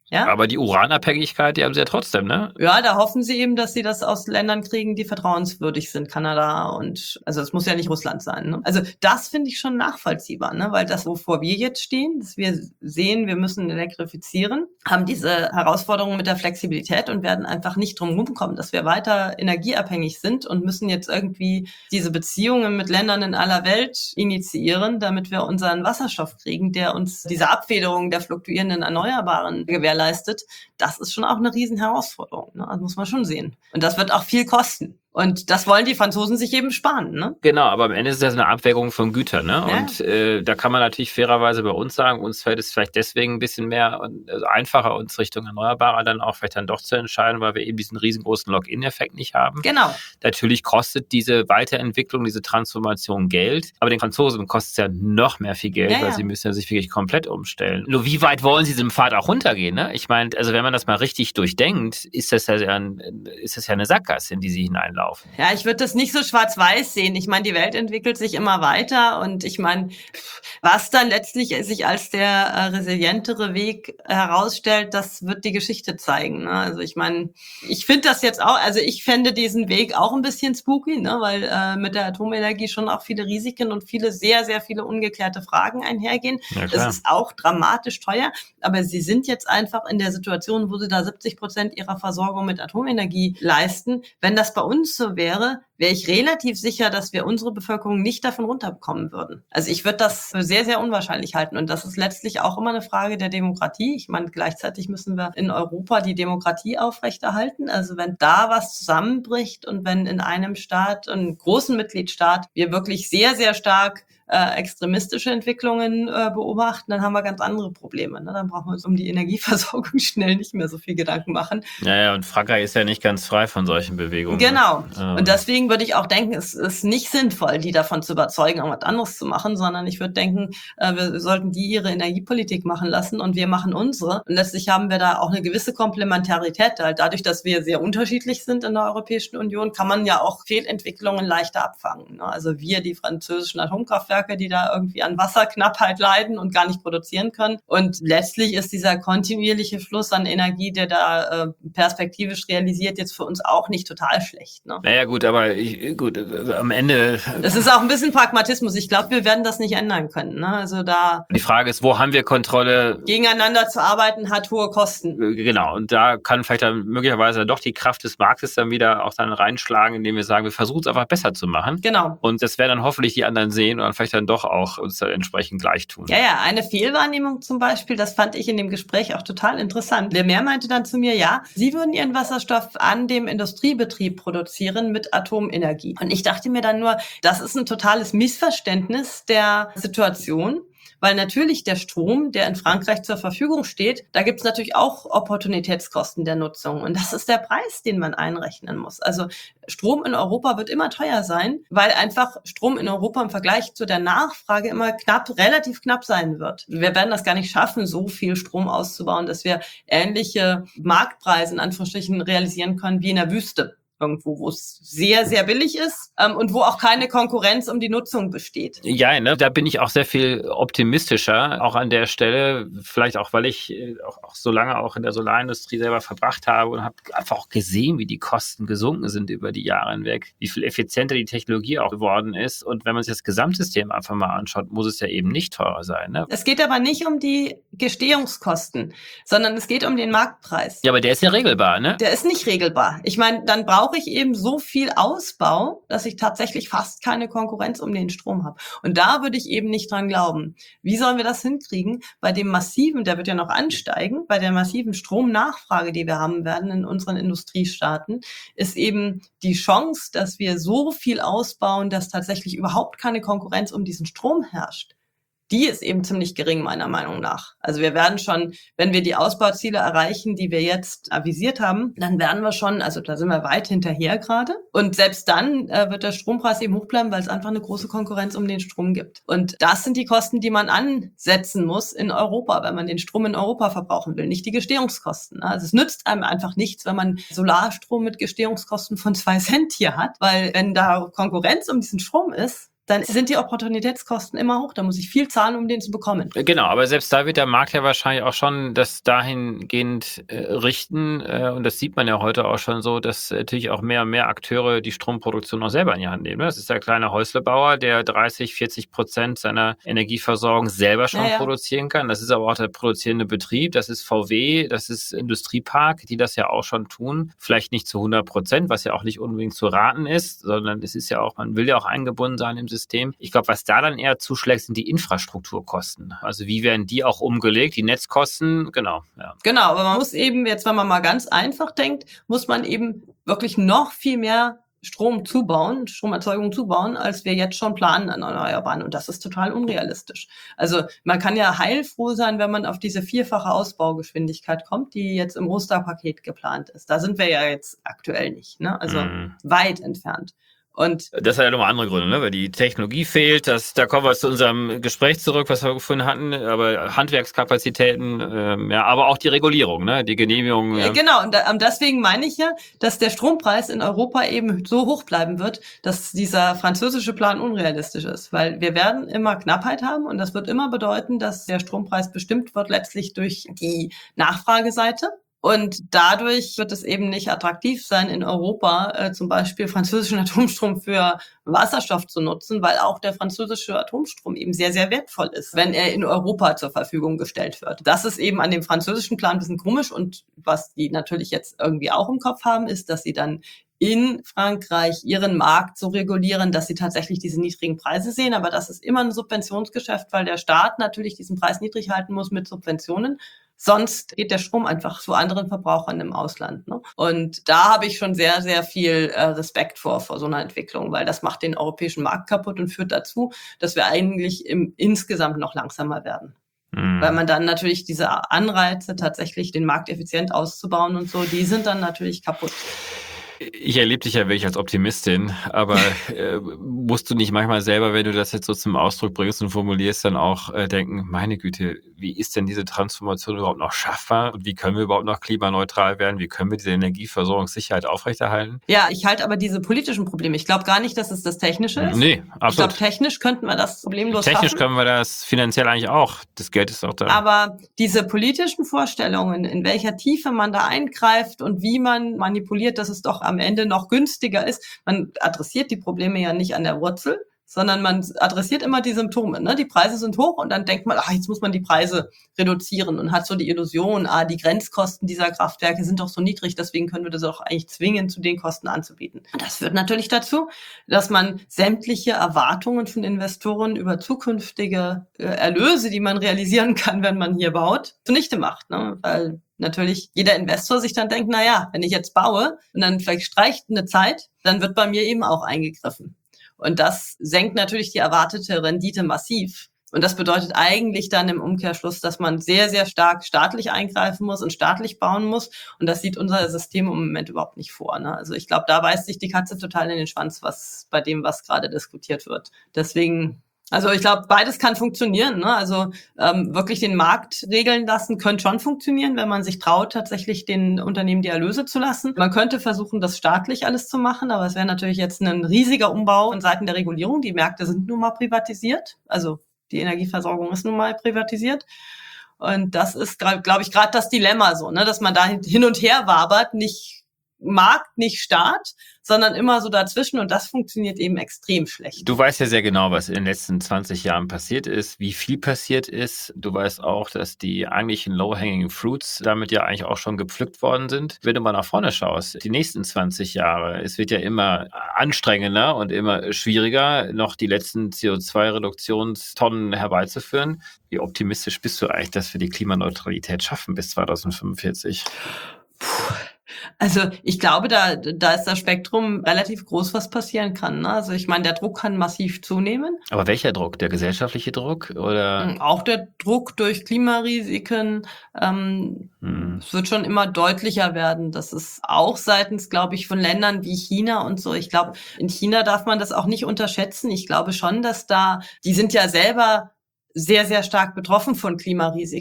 Ja? Aber die Uranabhängigkeit, die haben sie ja trotzdem, ne? Ja, da hoffen sie eben, dass sie das aus Ländern kriegen, die vertrauenswürdig sind, Kanada und, also es muss ja nicht Russland sein. Ne? Also das finde ich schon nachvollziehbar, ne? Weil das, wovor wir jetzt stehen, dass wir sehen, wir müssen elektrifizieren, haben diese Herausforderungen mit der Flexibilität und werden einfach nicht drum rumkommen, dass wir weiter energieabhängig sind und müssen jetzt irgendwie diese Beziehungen mit Ländern in aller Welt initiieren, damit wir unseren Wasserstoff kriegen, der uns diese Abfederung der fluktuierenden Erneuerbaren gewährleistet. leistet, das ist schon auch eine riesen Herausforderung. Ne? Das muss man schon sehen. Und das wird auch viel kosten. Und das wollen die Franzosen sich eben sparen, ne? Genau, aber am Ende ist das eine Abwägung von Gütern, ne? Ja. Und äh, da kann man natürlich fairerweise bei uns sagen, uns fällt es vielleicht deswegen ein bisschen mehr und, also einfacher, uns Richtung Erneuerbarer dann auch vielleicht dann doch zu entscheiden, weil wir eben diesen riesengroßen Login-Effekt nicht haben. Genau. Natürlich kostet diese Weiterentwicklung, diese Transformation Geld, aber den Franzosen kostet es ja noch mehr viel Geld, Ja, weil ja. sie müssen ja sich wirklich komplett umstellen. Nur wie weit wollen sie diesem Pfad auch runtergehen, ne? Ich meine, also wenn man das mal richtig durchdenkt, ist das ja, ein, ist das ja eine Sackgasse, in die sie hineinlaufen. Ja, ich würde das nicht so schwarz-weiß sehen. Ich meine, die Welt entwickelt sich immer weiter und ich meine, was dann letztlich sich als der äh, resilientere Weg herausstellt, das wird die Geschichte zeigen. Ne? Also ich meine, ich finde das jetzt auch, also ich fände diesen Weg auch ein bisschen spooky, ne? Weil äh, mit der Atomenergie schon auch viele Risiken und viele, sehr, sehr viele ungeklärte Fragen einhergehen. Ja, Es klar. ist auch dramatisch teuer, aber sie sind jetzt einfach in der Situation, wo sie da siebzig Prozent ihrer Versorgung mit Atomenergie leisten. Wenn das bei uns so wäre, wäre ich relativ sicher, dass wir unsere Bevölkerung nicht davon runterbekommen würden. Also ich würde das für sehr, sehr unwahrscheinlich halten. Und das ist letztlich auch immer eine Frage der Demokratie. Ich meine, gleichzeitig müssen wir in Europa die Demokratie aufrechterhalten. Also wenn da was zusammenbricht und wenn in einem Staat, einem großen Mitgliedstaat, wir wirklich sehr, sehr stark äh, extremistische Entwicklungen äh, beobachten, dann haben wir ganz andere Probleme. Ne? Dann brauchen wir uns um die Energieversorgung schnell nicht mehr so viel Gedanken machen. Ja, ja, und Frankreich ist ja nicht ganz frei von solchen Bewegungen. Genau. Ähm. Und deswegen würde ich auch denken, es ist nicht sinnvoll, die davon zu überzeugen, irgendwas anderes zu machen, sondern ich würde denken, äh, wir sollten die ihre Energiepolitik machen lassen und wir machen unsere. Und letztlich haben wir da auch eine gewisse Komplementarität. Halt dadurch, dass wir sehr unterschiedlich sind in der Europäischen Union, kann man ja auch Fehlentwicklungen leichter abfangen. Ne? Also wir, die französischen Atomkraftwerke, die da irgendwie an Wasserknappheit leiden und gar nicht produzieren können. Und letztlich ist dieser kontinuierliche Fluss an Energie, der da äh, perspektivisch realisiert, jetzt für uns auch nicht total schlecht. Ne? Naja, gut, aber ich, gut, am Ende. Es ist auch ein bisschen Pragmatismus. Ich glaube, wir werden das nicht ändern können. Ne? Also da Die Frage ist, wo haben wir Kontrolle? gegeneinander zu arbeiten, hat hohe Kosten. Genau, und da kann vielleicht dann möglicherweise doch die Kraft des Marktes dann wieder auch dann reinschlagen, indem wir sagen, wir versuchen es einfach besser zu machen. Genau. Und das werden dann hoffentlich die anderen sehen und dann vielleicht dann doch auch uns da entsprechend gleich tun. Ja, ja, eine Fehlwahrnehmung zum Beispiel, das fand ich in dem Gespräch auch total interessant. Der Mehr meinte dann zu mir, ja, sie würden ihren Wasserstoff an dem Industriebetrieb produzieren mit Atomenergie. Und ich dachte mir dann nur, das ist ein totales Missverständnis der Situation. Weil natürlich der Strom, der in Frankreich zur Verfügung steht, da gibt es natürlich auch Opportunitätskosten der Nutzung. Und das ist der Preis, den man einrechnen muss. Also Strom in Europa wird immer teuer sein, weil einfach Strom in Europa im Vergleich zu der Nachfrage immer knapp, relativ knapp sein wird. Wir werden das gar nicht schaffen, so viel Strom auszubauen, dass wir ähnliche Marktpreise in Anführungsstrichen realisieren können wie in der Wüste. Irgendwo, wo es sehr, sehr billig ist ähm, und wo auch keine Konkurrenz um die Nutzung besteht. Ja, ne, da bin ich auch sehr viel optimistischer, auch an der Stelle, vielleicht auch, weil ich äh, auch, auch so lange auch in der Solarindustrie selber verbracht habe und habe einfach auch gesehen, wie die Kosten gesunken sind über die Jahre hinweg, wie viel effizienter die Technologie auch geworden ist. Und wenn man sich das Gesamtsystem einfach mal anschaut, muss es ja eben nicht teurer sein. Ne? Es geht aber nicht um die Gestehungskosten, sondern es geht um den Marktpreis. Ja, aber der ist ja regelbar, ne? Der ist nicht regelbar. Ich meine, dann brauche ich eben so viel Ausbau, dass ich tatsächlich fast keine Konkurrenz um den Strom habe. Und da würde ich eben nicht dran glauben. Wie sollen wir das hinkriegen? Bei dem massiven, der wird ja noch ansteigen, bei der massiven Stromnachfrage, die wir haben werden in unseren Industriestaaten, ist eben die Chance, dass wir so viel ausbauen, dass tatsächlich überhaupt keine Konkurrenz um diesen Strom herrscht. Die ist eben ziemlich gering, meiner Meinung nach. Also wir werden schon, wenn wir die Ausbauziele erreichen, die wir jetzt avisiert haben, dann werden wir schon, also da sind wir weit hinterher gerade. Und selbst dann äh, wird der Strompreis eben hoch bleiben, weil es einfach eine große Konkurrenz um den Strom gibt. Und das sind die Kosten, die man ansetzen muss in Europa, wenn man den Strom in Europa verbrauchen will, nicht die Gestehungskosten. Also es nützt einem einfach nichts, wenn man Solarstrom mit Gestehungskosten von zwei Cent hier hat, weil wenn da Konkurrenz um diesen Strom ist, dann sind die Opportunitätskosten immer hoch. Da muss ich viel zahlen, um den zu bekommen. Genau, aber selbst da wird der Markt ja wahrscheinlich auch schon das dahingehend äh, richten. Äh, und das sieht man ja heute auch schon so, dass natürlich auch mehr und mehr Akteure die Stromproduktion auch selber in die Hand nehmen. Das ist der kleine Häuslebauer, der dreißig, vierzig Prozent seiner Energieversorgung selber schon ja, ja. produzieren kann. Das ist aber auch der produzierende Betrieb. Das ist V W, das ist Industriepark, die das ja auch schon tun. Vielleicht nicht zu hundert Prozent, was ja auch nicht unbedingt zu raten ist, sondern es ist ja auch, man will ja auch eingebunden sein im System. System. Ich glaube, was da dann eher zuschlägt, sind die Infrastrukturkosten. Also wie werden die auch umgelegt? Die Netzkosten, genau. Ja. Genau, aber man muss eben, jetzt wenn man mal ganz einfach denkt, muss man eben wirklich noch viel mehr Strom zubauen, Stromerzeugung zubauen, als wir jetzt schon planen an Erneuerbaren. Und das ist total unrealistisch. Also man kann ja heilfroh sein, wenn man auf diese vierfache Ausbaugeschwindigkeit kommt, die jetzt im Osterpaket geplant ist. Da sind wir ja jetzt aktuell nicht, ne? Also mm. weit entfernt. Und das hat ja nochmal andere Gründe, ne? Weil die Technologie fehlt. Das, da kommen wir zu unserem Gespräch zurück, was wir gefunden hatten. Aber Handwerkskapazitäten, ähm, ja, aber auch die Regulierung, ne? Die Genehmigung. Ja. Genau, und da, deswegen meine ich ja, dass der Strompreis in Europa eben so hoch bleiben wird, dass dieser französische Plan unrealistisch ist. Weil wir werden immer Knappheit haben und das wird immer bedeuten, dass der Strompreis bestimmt wird letztlich durch die Nachfrageseite. Und dadurch wird es eben nicht attraktiv sein, in Europa äh, zum Beispiel französischen Atomstrom für Wasserstoff zu nutzen, weil auch der französische Atomstrom eben sehr, sehr wertvoll ist, wenn er in Europa zur Verfügung gestellt wird. Das ist eben an dem französischen Plan ein bisschen komisch. Und was die natürlich jetzt irgendwie auch im Kopf haben, ist, dass sie dann in Frankreich ihren Markt so regulieren, dass sie tatsächlich diese niedrigen Preise sehen. Aber das ist immer ein Subventionsgeschäft, weil der Staat natürlich diesen Preis niedrig halten muss mit Subventionen. Sonst geht der Strom einfach zu anderen Verbrauchern im Ausland. Ne? Und da habe ich schon sehr, sehr viel äh, Respekt vor, vor so einer Entwicklung, weil das macht den europäischen Markt kaputt und führt dazu, dass wir eigentlich im, insgesamt noch langsamer werden. Mhm. Weil man dann natürlich diese Anreize, tatsächlich den Markt effizient auszubauen und so, die sind dann natürlich kaputt. Ich erlebe dich ja wirklich als Optimistin, aber äh, musst du nicht manchmal selber, wenn du das jetzt so zum Ausdruck bringst und formulierst, dann auch äh, denken, meine Güte, wie ist denn diese Transformation überhaupt noch schaffbar? Und wie können wir überhaupt noch klimaneutral werden? Wie können wir diese Energieversorgungssicherheit aufrechterhalten? Ja, ich halte aber diese politischen Probleme. Ich glaube gar nicht, dass es das Technische ist. Nee, absolut. Ich glaube, technisch könnten wir das problemlos schaffen. Technisch können wir das finanziell eigentlich auch. Das Geld ist auch da. Aber diese politischen Vorstellungen, in welcher Tiefe man da eingreift und wie man manipuliert, dass es doch am Ende noch günstiger ist. Man adressiert die Probleme ja nicht an der Wurzel, sondern man adressiert immer die Symptome. Ne? Die Preise sind hoch und dann denkt man, ach, jetzt muss man die Preise reduzieren und hat so die Illusion, ah, die Grenzkosten dieser Kraftwerke sind doch so niedrig, deswegen können wir das auch eigentlich zwingen, zu den Kosten anzubieten. Und das führt natürlich dazu, dass man sämtliche Erwartungen von Investoren über zukünftige äh, Erlöse, die man realisieren kann, wenn man hier baut, zunichte macht. Ne? Weil natürlich jeder Investor sich dann denkt, na ja, wenn ich jetzt baue und dann vielleicht streicht eine Zeit, dann wird bei mir eben auch eingegriffen. Und das senkt natürlich die erwartete Rendite massiv. Und das bedeutet eigentlich dann im Umkehrschluss, dass man sehr, sehr stark staatlich eingreifen muss und staatlich bauen muss. Und das sieht unser System im Moment überhaupt nicht vor. Ne? Also ich glaube, da beißt sich die Katze total in den Schwanz, was bei dem, was gerade diskutiert wird. Deswegen, also ich glaube, beides kann funktionieren. Ne? Also ähm, wirklich den Markt regeln lassen könnte schon funktionieren, wenn man sich traut, tatsächlich den Unternehmen die Erlöse zu lassen. Man könnte versuchen, das staatlich alles zu machen, aber es wäre natürlich jetzt ein riesiger Umbau in Seiten der Regulierung. Die Märkte sind nun mal privatisiert, also die Energieversorgung ist nun mal privatisiert. Und das ist, glaube ich, gerade das Dilemma so, ne, dass man da hin und her wabert, nicht Markt, nicht Staat, sondern immer so dazwischen und das funktioniert eben extrem schlecht. Du weißt ja sehr genau, was in den letzten zwanzig Jahren passiert ist, wie viel passiert ist. Du weißt auch, dass die eigentlichen low-hanging fruits damit ja eigentlich auch schon gepflückt worden sind. Wenn du mal nach vorne schaust, die nächsten zwanzig Jahre, es wird ja immer anstrengender und immer schwieriger, noch die letzten C O zwei Reduktionstonnen herbeizuführen. Wie optimistisch bist du eigentlich, dass wir die Klimaneutralität schaffen bis zweitausendfünfundvierzig? Puh. Also ich glaube, da da ist das Spektrum relativ groß, was passieren kann. Ne? Also ich meine, der Druck kann massiv zunehmen. Aber welcher Druck? Der gesellschaftliche Druck? Oder? Auch der Druck durch Klimarisiken. Ähm, hm. Es wird schon immer deutlicher werden. Das ist auch seitens, glaube ich, von Ländern wie China und so. Ich glaube, in China darf man das auch nicht unterschätzen. Ich glaube schon, dass da, die sind ja selber sehr, sehr stark betroffen von Klimarisiken.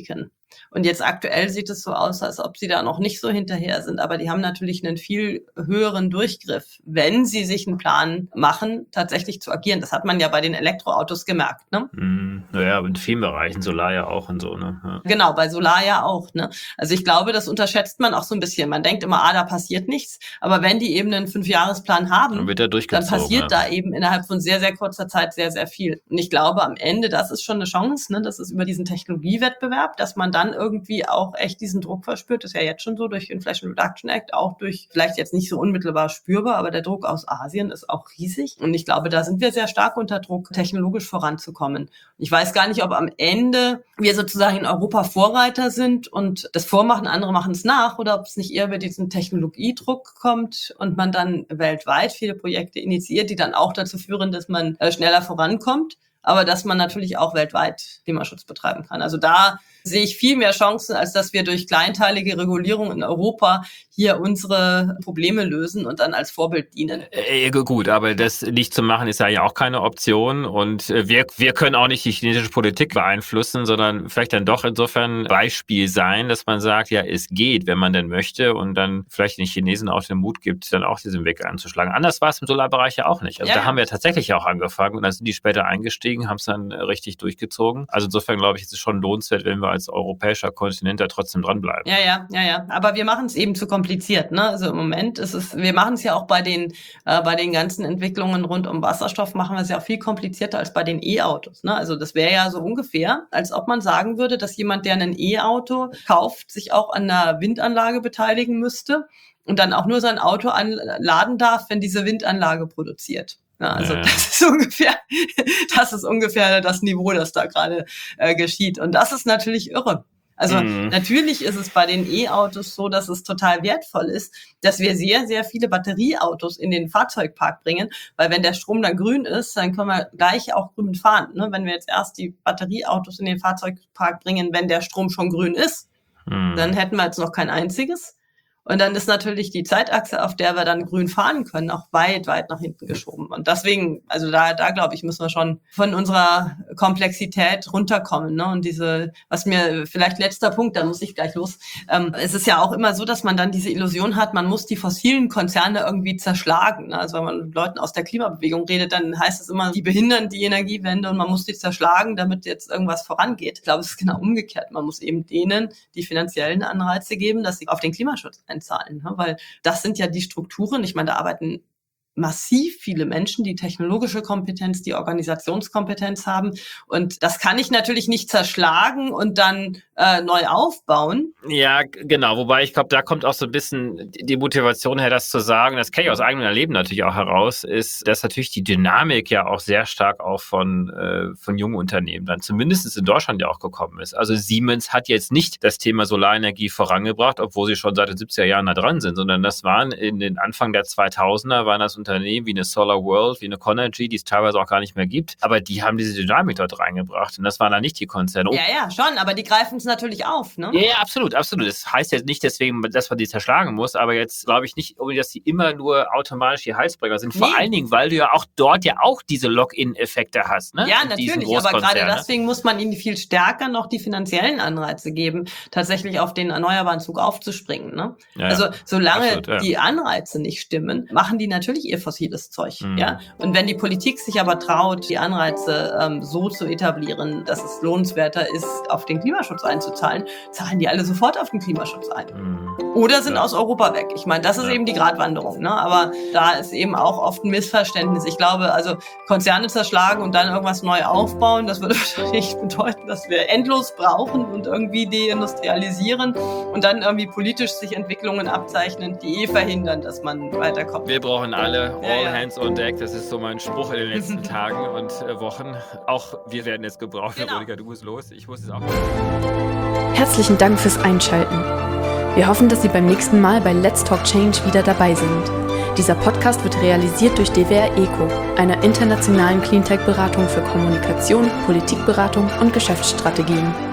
Und jetzt aktuell sieht es so aus, als ob sie da noch nicht so hinterher sind. Aber die haben natürlich einen viel höheren Durchgriff, wenn sie sich einen Plan machen, tatsächlich zu agieren. Das hat man ja bei den Elektroautos gemerkt, ne? Mm, naja, in vielen Bereichen, Solar ja auch und so, ne? Ja. Genau, bei Solar ja auch, ne? Also ich glaube, das unterschätzt man auch so ein bisschen. Man denkt immer, ah, da passiert nichts. Aber wenn die eben einen Fünfjahresplan haben, dann wird er durchgezogen, dann passiert ja. da eben innerhalb von sehr, sehr kurzer Zeit sehr, sehr viel. Und ich glaube, am Ende, das ist schon eine Chance, ne? Das ist über diesen Technologiewettbewerb, dass man dann irgendwie auch echt diesen Druck verspürt. Das ist ja jetzt schon so durch Inflation Reduction Act, auch durch, vielleicht jetzt nicht so unmittelbar spürbar, aber der Druck aus Asien ist auch riesig. Und ich glaube, da sind wir sehr stark unter Druck, technologisch voranzukommen. Ich weiß gar nicht, ob am Ende wir sozusagen in Europa Vorreiter sind und das vormachen, andere machen es nach, oder ob es nicht eher über diesen Technologiedruck kommt und man dann weltweit viele Projekte initiiert, die dann auch dazu führen, dass man äh, schneller vorankommt, aber dass man natürlich auch weltweit Klimaschutz betreiben kann. Also da sehe ich viel mehr Chancen, als dass wir durch kleinteilige Regulierung in Europa hier unsere Probleme lösen und dann als Vorbild dienen. Äh, gut, aber das nicht zu machen ist ja auch keine Option und wir, wir können auch nicht die chinesische Politik beeinflussen, sondern vielleicht dann doch insofern Beispiel sein, dass man sagt, ja, es geht, wenn man denn möchte und dann vielleicht den Chinesen auch den Mut gibt, dann auch diesen Weg anzuschlagen. Anders war es im Solarbereich ja auch nicht. Also ja, da haben wir tatsächlich auch angefangen und dann sind die später eingestiegen, haben es dann richtig durchgezogen. Also insofern glaube ich, ist es schon lohnenswert, wenn wir als europäischer Kontinent da trotzdem dranbleiben. Ja, ja, ja, ja. Aber wir machen es eben zu kompliziert, ne? Also im Moment ist es, wir machen es ja auch bei den, äh, bei den ganzen Entwicklungen rund um Wasserstoff, machen wir es ja auch viel komplizierter als bei den E-Autos, ne? Also das wäre ja so ungefähr, als ob man sagen würde, dass jemand, der ein E-Auto kauft, sich auch an einer Windanlage beteiligen müsste und dann auch nur sein Auto anladen darf, wenn diese Windanlage produziert. Ja, also ja. das ist ungefähr, das ist ungefähr das Niveau, das da gerade äh, geschieht. Und das ist natürlich irre. Also mhm. natürlich ist es bei den E-Autos so, dass es total wertvoll ist, dass wir sehr, sehr viele Batterieautos in den Fahrzeugpark bringen, weil wenn der Strom dann grün ist, dann können wir gleich auch grün fahren. Ne? Wenn wir jetzt erst die Batterieautos in den Fahrzeugpark bringen, wenn der Strom schon grün ist, mhm. dann hätten wir jetzt noch kein einziges. Und dann ist natürlich die Zeitachse, auf der wir dann grün fahren können, auch weit, weit nach hinten geschoben. Und deswegen, also da, da glaube ich, müssen wir schon von unserer Komplexität runterkommen. Ne? Und diese, was mir, vielleicht letzter Punkt, da muss ich gleich los. Ähm, es ist ja auch immer so, dass man dann diese Illusion hat, man muss die fossilen Konzerne irgendwie zerschlagen. Ne? Also wenn man mit Leuten aus der Klimabewegung redet, dann heißt es immer, die behindern die Energiewende und man muss die zerschlagen, damit jetzt irgendwas vorangeht. Ich glaube, es ist genau umgekehrt. Man muss eben denen die finanziellen Anreize geben, dass sie auf den Klimaschutz einzahlen, ne? Weil das sind ja die Strukturen. Ich meine, da arbeiten massiv viele Menschen, die technologische Kompetenz, die Organisationskompetenz haben. Und das kann ich natürlich nicht zerschlagen und dann äh, neu aufbauen. Ja, genau. Wobei ich glaube, da kommt auch so ein bisschen die Motivation her, das zu sagen. Das kenne ich aus eigenem Erleben natürlich auch heraus, ist, dass natürlich die Dynamik ja auch sehr stark auch von, äh, von jungen Unternehmen dann zumindest in Deutschland ja auch gekommen ist. Also Siemens hat jetzt nicht das Thema Solarenergie vorangebracht, obwohl sie schon seit den siebziger Jahren da dran sind, sondern das waren in den Anfang der zweitausender, waren das Unternehmen wie eine Solar World, wie eine Conergy, die es teilweise auch gar nicht mehr gibt, aber die haben diese Dynamik dort reingebracht und das waren dann nicht die Konzerne. Ja, ja, schon, aber die greifen es natürlich auf, ne? Ja, ja, absolut, absolut. Das heißt jetzt nicht deswegen, dass man die zerschlagen muss, aber jetzt glaube ich nicht, dass die immer nur automatisch die Heizbringer sind. Nee. Vor allen Dingen, weil du ja auch dort ja auch diese Lock-in-Effekte hast, ne? Ja, natürlich, aber gerade deswegen muss man ihnen viel stärker noch die finanziellen Anreize geben, tatsächlich auf den erneuerbaren Zug aufzuspringen, ne? Ja, also solange absolut, ja. die Anreize nicht stimmen, machen die natürlich ihr fossiles Zeug, mhm. ja. Und wenn die Politik sich aber traut, die Anreize ähm, so zu etablieren, dass es lohnenswerter ist, auf den Klimaschutz einzuzahlen, zahlen die alle sofort auf den Klimaschutz ein. Mhm. Oder sind ja. aus Europa weg. Ich meine, das ist ja. eben die Gratwanderung, ne? Aber da ist eben auch oft ein Missverständnis. Ich glaube, also Konzerne zerschlagen und dann irgendwas neu aufbauen, das würde wahrscheinlich bedeuten, dass wir endlos brauchen und irgendwie deindustrialisieren und dann irgendwie politisch sich Entwicklungen abzeichnen, die eh verhindern, dass man weiterkommt. Wir brauchen alle all ja, ja. hands on deck. Das ist so mein Spruch in den letzten Tagen und äh, Wochen. Auch wir werden jetzt gebraucht. Genau. Veronika, du musst los. Ich muss es auch. Herzlichen Dank fürs Einschalten. Wir hoffen, dass Sie beim nächsten Mal bei Let's Talk Change wieder dabei sind. Dieser Podcast wird realisiert durch D W R ECO, einer internationalen Cleantech-Beratung für Kommunikation, Politikberatung und Geschäftsstrategien.